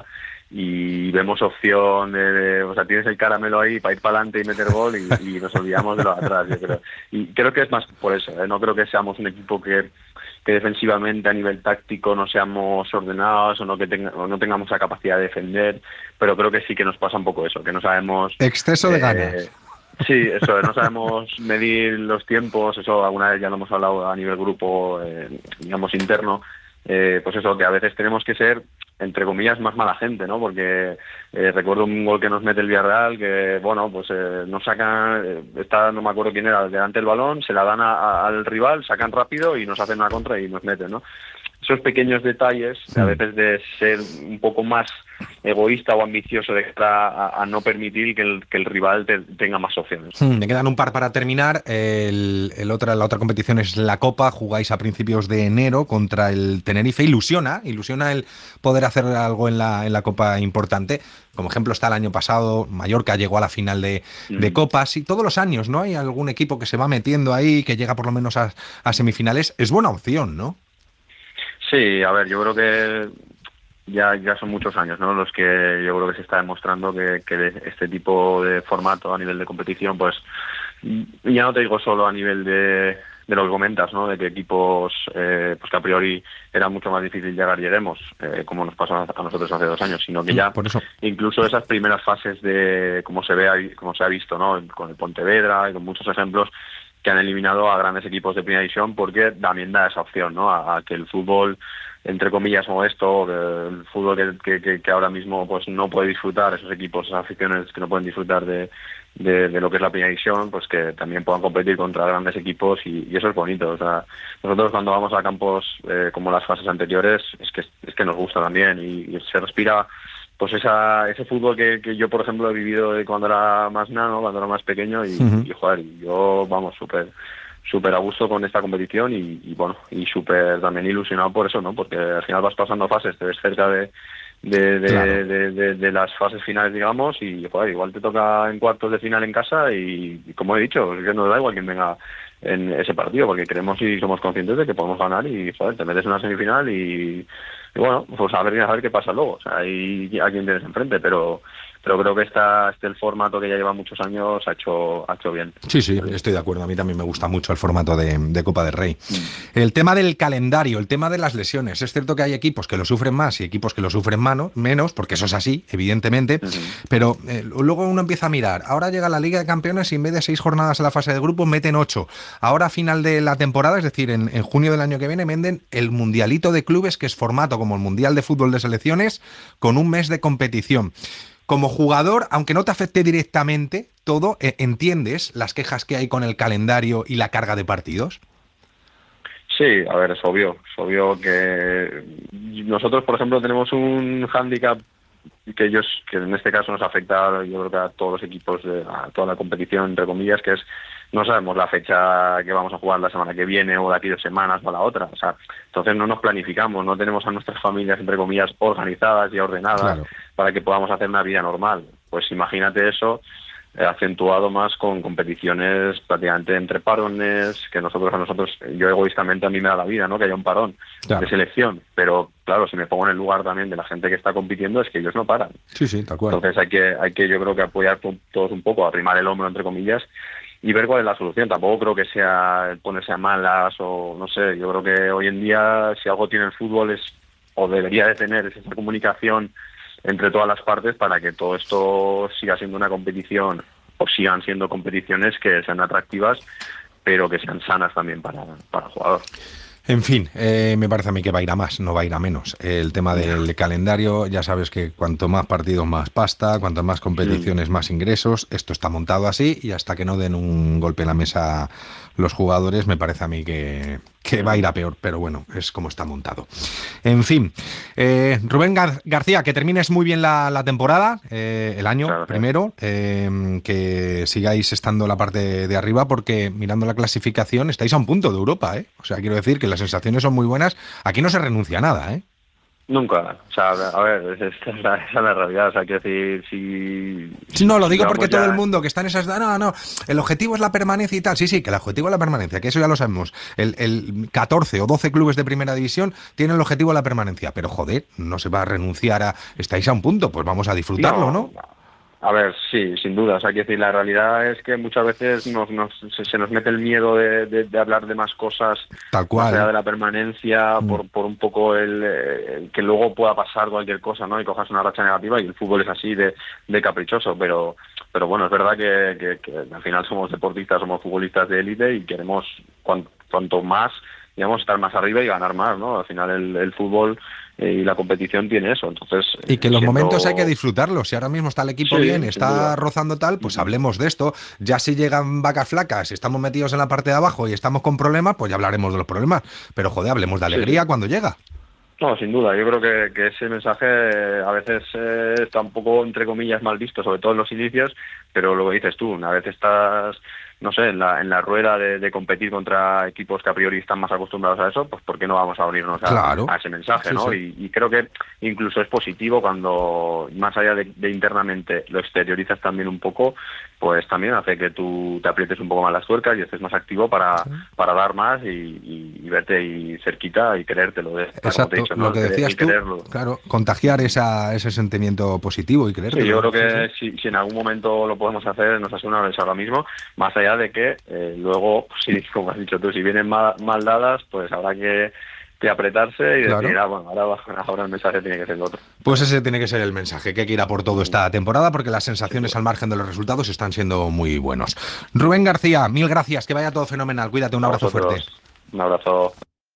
y vemos opción o sea, tienes el caramelo ahí para ir para adelante y meter gol y nos olvidamos de lo de atrás, yo creo. Y creo que es más por eso, no creo que seamos un equipo que defensivamente a nivel táctico no seamos ordenados o no tengamos la capacidad de defender, pero creo que sí que nos pasa un poco eso, que no sabemos... Exceso de ganas. Sí, eso, no sabemos medir los tiempos, eso alguna vez ya lo hemos hablado a nivel grupo, digamos, interno, pues eso, que a veces tenemos que ser, entre comillas, más mala gente, ¿no? Porque recuerdo un gol que nos mete el Villarreal, que, bueno, pues nos sacan, no me acuerdo quién era, delante del balón, se la dan al rival, sacan rápido y nos hacen una contra y nos meten, ¿no? Esos pequeños detalles, a veces de ser un poco más egoísta o ambicioso de cara a no permitir que el rival tenga más opciones. Me quedan un par para terminar. La otra competición es la Copa. Jugáis a principios de enero contra el Tenerife. Ilusiona el poder hacer algo en la Copa importante. Como ejemplo está el año pasado, Mallorca llegó a la final de Copas y todos los años, ¿no? Hay algún equipo que se va metiendo ahí, que llega por lo menos a semifinales. Es buena opción, ¿no? Sí, a ver, yo creo que ya son muchos años, ¿no? Los que yo creo que se está demostrando que este tipo de formato a nivel de competición, pues ya no te digo solo a nivel de lo que comentas, ¿no? De que equipos pues que a priori era mucho más difícil lleguemos, como nos pasó a nosotros hace 2 años, sino que ya por eso. Incluso esas primeras fases de como se ha visto, ¿no? Con el Pontevedra y con muchos ejemplos que han eliminado a grandes equipos de primera división, porque también da esa opción, ¿no? A que el fútbol, entre comillas, modesto, el fútbol que ahora mismo pues no puede disfrutar, esos equipos, esas aficiones que no pueden disfrutar de lo que es la primera división, pues que también puedan competir contra grandes equipos y eso es bonito. O sea, nosotros cuando vamos a campos como las fases anteriores es que nos gusta también y se respira pues ese fútbol que yo, por ejemplo, he vivido cuando era más nano, cuando era más pequeño y joder, yo, vamos, súper a gusto con esta competición y bueno, y súper también ilusionado por eso, ¿no? Porque al final vas pasando fases, te ves cerca de las fases finales, digamos, y joder, igual te toca en cuartos de final en casa y como he dicho, es que no da igual quién venga en ese partido, porque creemos y somos conscientes de que podemos ganar y joder, te metes en una semifinal y bueno, pues a ver qué pasa luego, o sea, ahí a quién tienes enfrente, pero creo que el formato que ya lleva muchos años ha hecho bien. Sí, estoy de acuerdo. A mí también me gusta mucho el formato de Copa del Rey. El tema del calendario, el tema de las lesiones. Es cierto que hay equipos que lo sufren más y equipos que lo sufren menos, porque eso es así, evidentemente, pero luego uno empieza a mirar. Ahora llega la Liga de Campeones y en vez de 6 jornadas en la fase de grupo meten 8. Ahora a final de la temporada, es decir, en junio del año que viene, venden el Mundialito de Clubes, que es formato como el Mundial de Fútbol de Selecciones, con un mes de competición. Como jugador, aunque no te afecte directamente todo, ¿entiendes las quejas que hay con el calendario y la carga de partidos? Sí, a ver, es obvio que nosotros, por ejemplo, tenemos un hándicap que en este caso nos afecta, yo creo que a todos los equipos, a toda la competición, entre comillas, que es no sabemos la fecha que vamos a jugar la semana que viene o de aquí 2 semanas o a la otra, o sea, entonces no nos planificamos, no tenemos a nuestras familias, entre comillas, organizadas y ordenadas para que podamos hacer una vida normal. Pues imagínate eso acentuado más con competiciones prácticamente entre parones, que a nosotros, yo egoístamente a mí me da la vida, ¿no? Que haya un parón de selección, pero claro, si me pongo en el lugar también de la gente que está compitiendo, es que ellos no paran. Sí, tal cual. Entonces hay que yo creo que apoyar todos un poco, arrimar el hombro, entre comillas, y ver cuál es la solución. Tampoco creo que sea ponerse a malas o no sé, yo creo que hoy en día si algo tiene el fútbol o debería de tener esa comunicación entre todas las partes para que todo esto siga siendo una competición o sigan siendo competiciones que sean atractivas pero que sean sanas también para el jugador. En fin, me parece a mí que va a ir a más, no va a ir a menos. El tema del calendario, ya sabes que cuanto más partidos más pasta, cuanto más competiciones más ingresos, esto está montado así y hasta que no den un golpe en la mesa los jugadores, me parece a mí que que va a ir a peor, pero bueno, es como está montado. En fin, Rubén García, que termines muy bien la temporada, el año primero, que sigáis estando en la parte de arriba, porque mirando la clasificación estáis a un punto de Europa, ¿eh? O sea, quiero decir que las sensaciones son muy buenas, aquí no se renuncia a nada, ¿eh? Nunca, o sea, a ver, esa es la realidad, o sea, quiero decir, Sí, no, lo digo porque todo el mundo que está en esas... No, el objetivo es la permanencia y tal. Sí, que el objetivo es la permanencia, que eso ya lo sabemos. El 14 o 12 clubes de primera división tienen el objetivo de la permanencia, pero joder, no se va a renunciar a... Estáis a un punto, pues vamos a disfrutarlo, ¿no? A ver, sí, sin duda. O sea, quiero decir, la realidad es que muchas veces se nos mete el miedo de hablar de más cosas, tal cual, más allá de la permanencia, por un poco el que luego pueda pasar cualquier cosa, ¿no? Y cojas una racha negativa, y el fútbol es así de caprichoso, pero bueno, es verdad que al final somos deportistas, somos futbolistas de élite y queremos cuanto más, digamos, estar más arriba y ganar más, ¿no? Al final el fútbol y la competición tiene eso, entonces... Y que los momentos hay que disfrutarlos. Si ahora mismo está el equipo bien, está rozando tal, pues hablemos de esto. Ya si llegan vacas flacas, si estamos metidos en la parte de abajo y estamos con problemas, pues ya hablaremos de los problemas. Pero joder, hablemos de alegría cuando llega. No, sin duda. Yo creo que ese mensaje a veces está un poco, entre comillas, mal visto, sobre todo en los inicios, pero lo que dices tú, una vez estás, no sé, en la rueda de competir contra equipos que a priori están más acostumbrados a eso, pues ¿por qué no vamos a abrirnos a ese mensaje, ¿no? Sí. Y creo que incluso es positivo cuando, más allá de internamente, lo exteriorizas también un poco, pues también hace que tú te aprietes un poco más las tuercas y estés más activo para dar más y verte ahí cerquita y creértelo. Exacto, dicho, ¿no? lo que decías tú, claro, contagiar ese sentimiento positivo y creértelo. Sí, yo creo que si en algún momento lo podemos hacer, nos hace una vez ahora mismo, más allá de que luego, como has dicho tú, si vienen mal dadas, pues habrá que apretarse y decir, bueno, ahora el mensaje tiene que ser el otro. Pues ese tiene que ser el mensaje, que hay que ir a por todo esta temporada, porque las sensaciones al margen de los resultados están siendo muy buenos. Rubén García, mil gracias, que vaya todo fenomenal, cuídate, un abrazo fuerte. Un abrazo.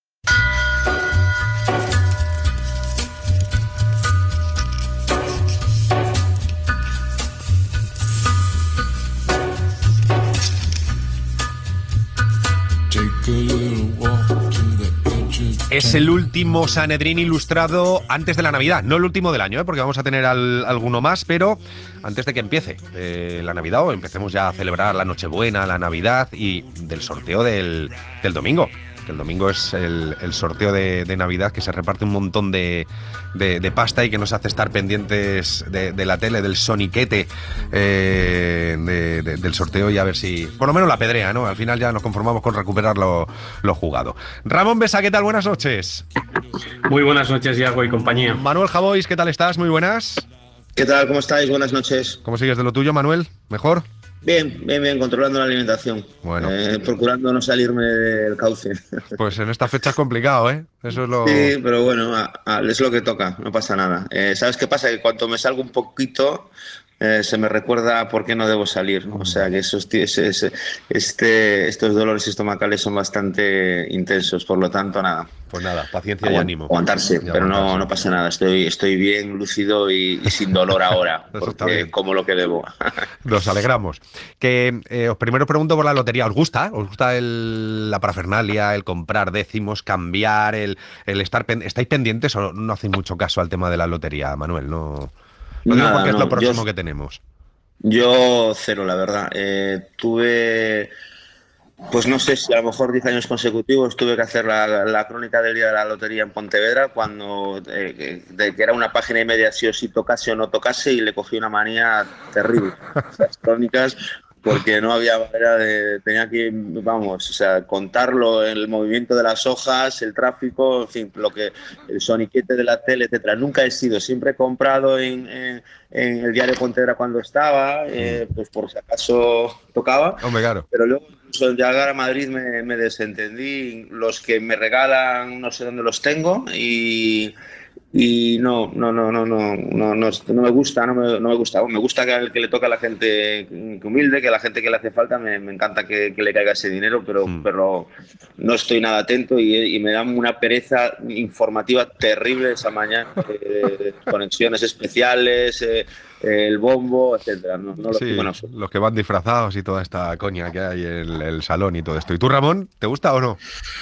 Es el último Sanedrín ilustrado antes de la Navidad, no el último del año, porque vamos a tener alguno más, pero antes de que empiece la Navidad, o empecemos ya a celebrar la Nochebuena, la Navidad y del sorteo del domingo. Que el domingo es el sorteo de Navidad, que se reparte un montón de pasta y que nos hace estar pendientes de la tele, del soniquete del sorteo, y a ver si, por lo menos la pedrea, ¿no? Al final ya nos conformamos con recuperar lo jugado. Ramón Besa, ¿qué tal? Buenas noches. Muy buenas noches, Iago y compañía. Manuel Javois, ¿qué tal estás? Muy buenas. ¿Qué tal? ¿Cómo estáis? Buenas noches. ¿Cómo sigues de lo tuyo, Manuel? ¿Mejor? Bien, controlando la alimentación. Bueno. Procurando no salirme del cauce. Pues en esta fecha es complicado, ¿eh? Eso es lo... Sí, pero bueno, es lo que toca, no pasa nada. ¿Sabes qué pasa? Que cuando me salgo un poquito, se me recuerda por qué no debo salir. O sea, que estos dolores estomacales son bastante intensos, por lo tanto, nada. Pues nada, paciencia y ánimo. Aguantarse, pero no pasa nada. Estoy bien, lúcido y sin dolor ahora, porque como lo que debo. Nos alegramos. Que os primero pregunto por la lotería. ¿Os gusta? ¿Os gusta la parafernalia, el comprar décimos, cambiar, el estar... ¿Estáis pendientes o no hacéis mucho caso al tema de la lotería, Manuel? No... Lo digo porque es lo próximo que tenemos. Yo cero, la verdad. Tuve, pues no sé si a lo mejor 10 años consecutivos tuve que hacer la crónica del día de la lotería en Pontevedra, cuando que era una página y media sí o sí tocase o no tocase, y le cogí una manía terrible. Las crónicas, porque no había manera tenía que, vamos, o sea, contarlo, el movimiento de las hojas, el tráfico, en fin, el soniquete de la tele, etcétera. Nunca he sido, siempre he comprado en el diario Pontevedra cuando estaba, pues por si acaso tocaba. Hombre, claro. Pero luego, incluso al llegar a Madrid me desentendí. Los que me regalan, no sé dónde los tengo, y no me gusta, me gusta que le toque a la gente humilde, que a la gente que le hace falta, me encanta que le caiga ese dinero, pero no estoy nada atento y me dan una pereza informativa terrible esa mañana, conexiones especiales, el bombo, etcétera. Los que van disfrazados y toda esta coña que hay en el salón y todo esto. ¿Y tú, Ramón, te gusta o no?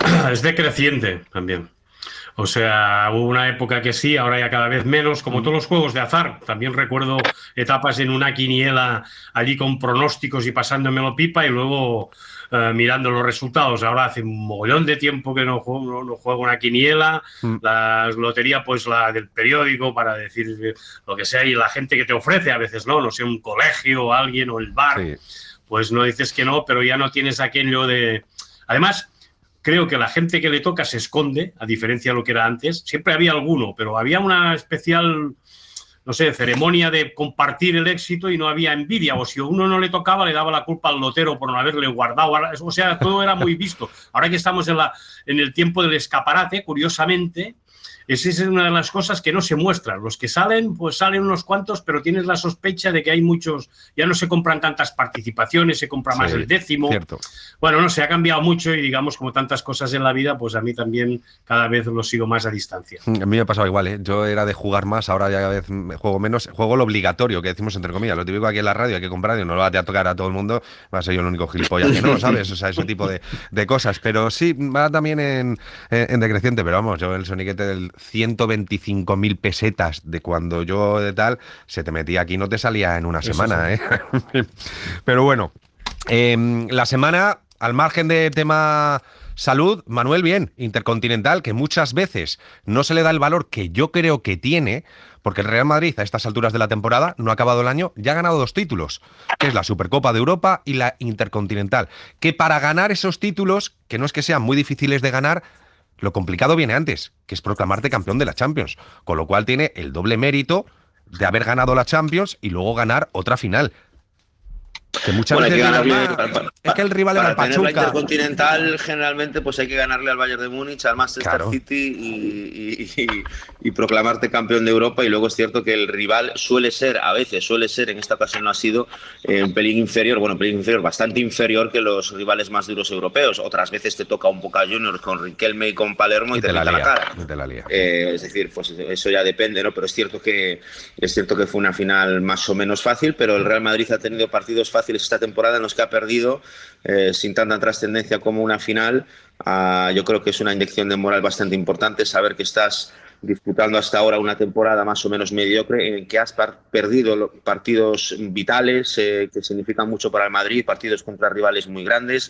es decreciente también. O sea, hubo una época que sí, ahora ya cada vez menos, como todos los juegos de azar. También recuerdo etapas en una quiniela allí con pronósticos y pasándomelo pipa y luego mirando los resultados. Ahora hace un mogollón de tiempo que no juego una quiniela. La lotería, pues la del periódico para decir lo que sea, y la gente que te ofrece a veces, no sé, un colegio o alguien o el bar, pues no dices que no, pero ya no tienes aquello de... Además... Creo que la gente que le toca se esconde, a diferencia de lo que era antes. Siempre había alguno, pero había una especial, no sé, ceremonia de compartir el éxito y no había envidia. O si a uno no le tocaba, le daba la culpa al lotero por no haberle guardado. O sea, todo era muy visto. Ahora que estamos en el tiempo del escaparate, curiosamente, esa es una de las cosas que no se muestran. Los que salen, pues salen unos cuantos, pero tienes la sospecha de que hay muchos, ya no se compran tantas participaciones, se compra más el décimo. Cierto. Bueno, no sé, ha cambiado mucho y digamos, como tantas cosas en la vida, pues a mí también cada vez lo sigo más a distancia. A mí me ha pasado igual, ¿eh? Yo era de jugar más, ahora ya cada vez juego menos. Juego lo obligatorio, que decimos entre comillas. Lo típico aquí en la radio, hay que comprar y no lo va a tocar a todo el mundo. Va a ser yo el único gilipollas que no, ¿sabes? O sea, ese tipo de cosas. Pero sí, va también en decreciente. Pero vamos, yo el soniquete del 125.000 pesetas de cuando yo de tal, se te metía aquí, no te salía en una semana, ¿eh? Pero bueno, la semana, al margen de tema salud, Manuel, bien, Intercontinental, que muchas veces no se le da el valor que yo creo que tiene, porque el Real Madrid a estas alturas de la temporada no ha acabado el año, ya ha ganado 2 títulos, que es la Supercopa de Europa y la Intercontinental, que para ganar esos títulos, que no es que sean muy difíciles de ganar, lo complicado viene antes, que es proclamarte campeón de la Champions, con lo cual tiene el doble mérito de haber ganado la Champions y luego ganar otra final. Que muchas veces es que el rival era el Pachuca. Para tener la Intercontinental, generalmente pues hay que ganarle al Bayern de Múnich, al Manchester City y proclamarte campeón de Europa. Y luego es cierto que el rival a veces suele ser, en esta ocasión no ha sido, un pelín inferior, bastante inferior que los rivales más duros europeos. Otras veces te toca un Boca Juniors con Riquelme y con Palermo y te la cara. Es decir, pues eso ya depende, ¿no? Pero es cierto que fue una final más o menos fácil, pero el Real Madrid ha tenido partidos fáciles esta temporada en los que ha perdido sin tanta trascendencia como una final. Yo creo que es una inyección de moral bastante importante saber que estás disputando hasta ahora una temporada más o menos mediocre en que has perdido partidos vitales que significan mucho para el Madrid, partidos contra rivales muy grandes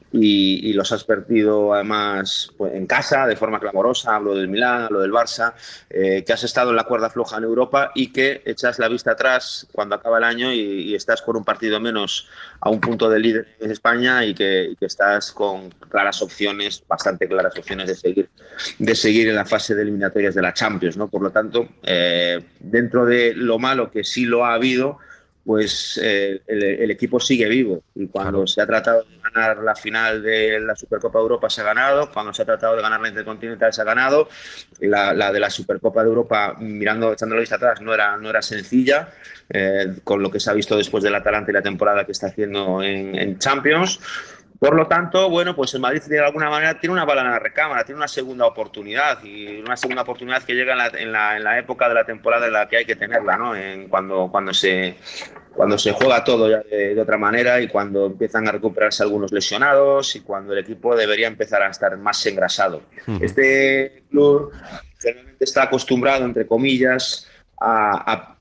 y los has perdido además pues, en casa de forma clamorosa. Hablo del Milán, hablo del Barça, que has estado en la cuerda floja en Europa y que echas la vista atrás cuando acaba el año y estás con un partido menos a un punto de líder en España y que estás con bastante claras opciones de seguir en la fase de eliminatorias de la Champions, ¿no? Por lo tanto, dentro de lo malo que sí lo ha habido, pues el equipo sigue vivo y cuando se ha tratado de ganar la final de la Supercopa de Europa se ha ganado, cuando se ha tratado de ganar la Intercontinental se ha ganado, la de la Supercopa de Europa, echando la vista atrás, no era sencilla, con lo que se ha visto después del Atalanta y la temporada que está haciendo en Champions. Por lo tanto, bueno, pues el Madrid de alguna manera tiene una bala en la recámara, tiene una segunda oportunidad y una segunda oportunidad que llega en la época de la temporada en la que hay que tenerla, ¿no? Cuando se juega todo ya de otra manera y cuando empiezan a recuperarse algunos lesionados y cuando el equipo debería empezar a estar más engrasado. Este club generalmente está acostumbrado, entre comillas, a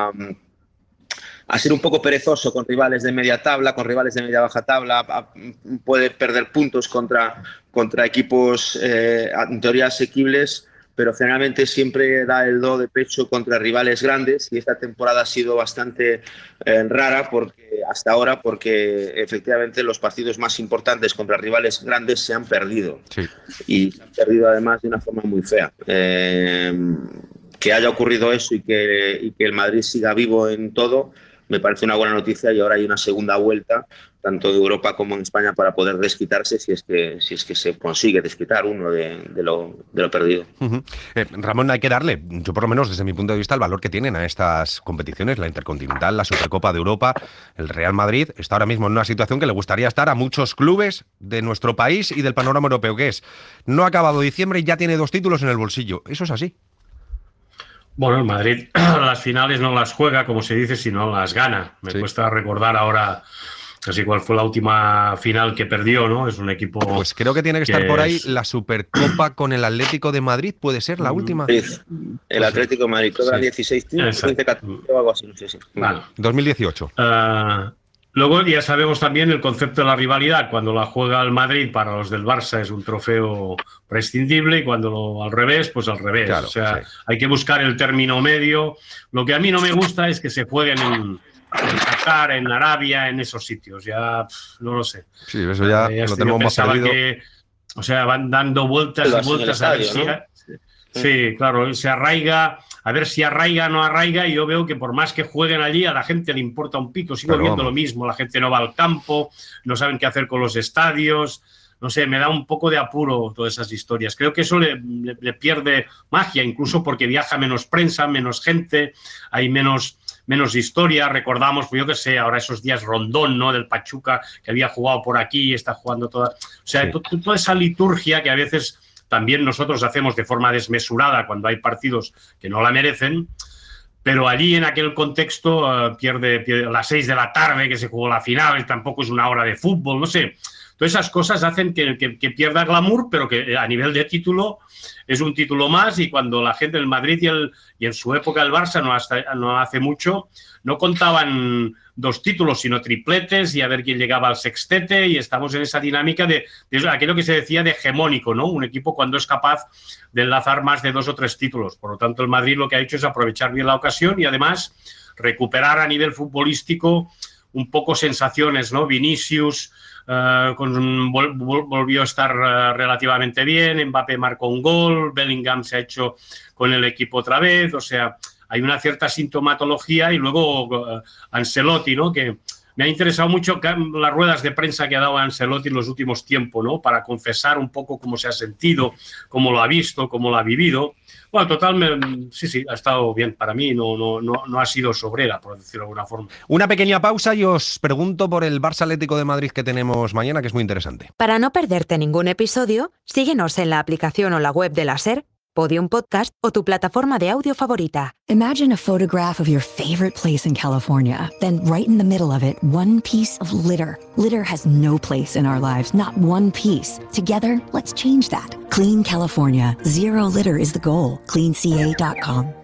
ser un poco perezoso con rivales de media tabla, con rivales de media baja tabla, puede perder puntos contra equipos en teoría asequibles, pero generalmente siempre da el do de pecho contra rivales grandes y esta temporada ha sido bastante rara hasta ahora porque efectivamente los partidos más importantes contra rivales grandes se han perdido y se han perdido además de una forma muy fea. Que haya ocurrido eso y que el Madrid siga vivo en todo me parece una buena noticia y ahora hay una segunda vuelta tanto de Europa como en España para poder desquitarse si es que se consigue desquitar uno de lo perdido. Ramón, hay que darle, yo por lo menos desde mi punto de vista, el valor que tienen a estas competiciones, la Intercontinental, la Supercopa de Europa. El Real Madrid está ahora mismo en una situación que le gustaría estar a muchos clubes de nuestro país y del panorama europeo, que es, no ha acabado diciembre y ya tiene 2 títulos en el bolsillo. ¿Eso es así? Bueno, el Madrid las finales no las juega, como se dice, sino las gana. Me cuesta recordar ahora Casi cuál fue la última final que perdió, ¿no? Es un equipo... Pues creo que tiene que estar por ahí la Supercopa con el Atlético de Madrid, ¿puede ser la última? El Atlético de Madrid, todas 16 títulos, 14 o algo así, no sé si. Vale. 2018. Luego ya sabemos también el concepto de la rivalidad. Cuando la juega el Madrid, para los del Barça es un trofeo prescindible, y cuando al revés, pues al revés. Claro, o sea, hay que buscar el término medio. Lo que a mí no me gusta es que se jueguen en Qatar, en Arabia, en esos sitios. Ya no lo sé. Sí, eso ya lo tenemos más perdido. O sea, van dando vueltas y vueltas a ver si... ¿no? Sí, claro, se arraiga, a ver si arraiga o no arraiga, y yo veo que por más que jueguen allí, a la gente le importa un pico, sigo viendo lo mismo, la gente no va al campo, no saben qué hacer con los estadios, no sé, me da un poco de apuro todas esas historias. Creo que eso le pierde magia, incluso porque viaja menos prensa, menos gente, hay menos historia. Recordamos, pues yo qué sé, ahora esos días Rondón, ¿no? Del Pachuca, que había jugado por aquí y está jugando toda... O sea, toda esa liturgia que a veces también nosotros hacemos de forma desmesurada cuando hay partidos que no la merecen, pero allí en aquel contexto pierde a las 6 de la tarde que se jugó la final, tampoco es una hora de fútbol, no sé. Todas esas cosas hacen que pierda glamour, pero que a nivel de título es un título más, y cuando la gente del Madrid y en su época el Barça no hace mucho, no contaban 2 títulos, sino tripletes, y a ver quién llegaba al sextete, y estamos en esa dinámica de aquello que se decía de hegemónico, ¿no? Un equipo cuando es capaz de enlazar más de 2 o 3 títulos. Por lo tanto, el Madrid lo que ha hecho es aprovechar bien la ocasión y además recuperar a nivel futbolístico un poco sensaciones, ¿no? Vinicius volvió a estar relativamente bien, Mbappé marcó un gol, Bellingham se ha hecho con el equipo otra vez, o sea, hay una cierta sintomatología, y luego Ancelotti, ¿no? Que me ha interesado mucho las ruedas de prensa que ha dado Ancelotti en los últimos tiempos, ¿no? Para confesar un poco cómo se ha sentido, cómo lo ha visto, cómo lo ha vivido. Bueno, total, sí, ha estado bien. Para mí no ha sido sobrera, por decirlo de alguna forma. Una pequeña pausa y os pregunto por el Barça Atlético de Madrid que tenemos mañana, que es muy interesante. Para no perderte ningún episodio, síguenos en la aplicación o la web de la SER, Podium Podcast o tu plataforma de audio favorita. Imagine a photograph of your favorite place in California. Then right in the middle of it, one piece of litter. Litter has no place in our lives, not one piece. Together, let's change that. Clean California. Zero litter is the goal. CleanCA.com.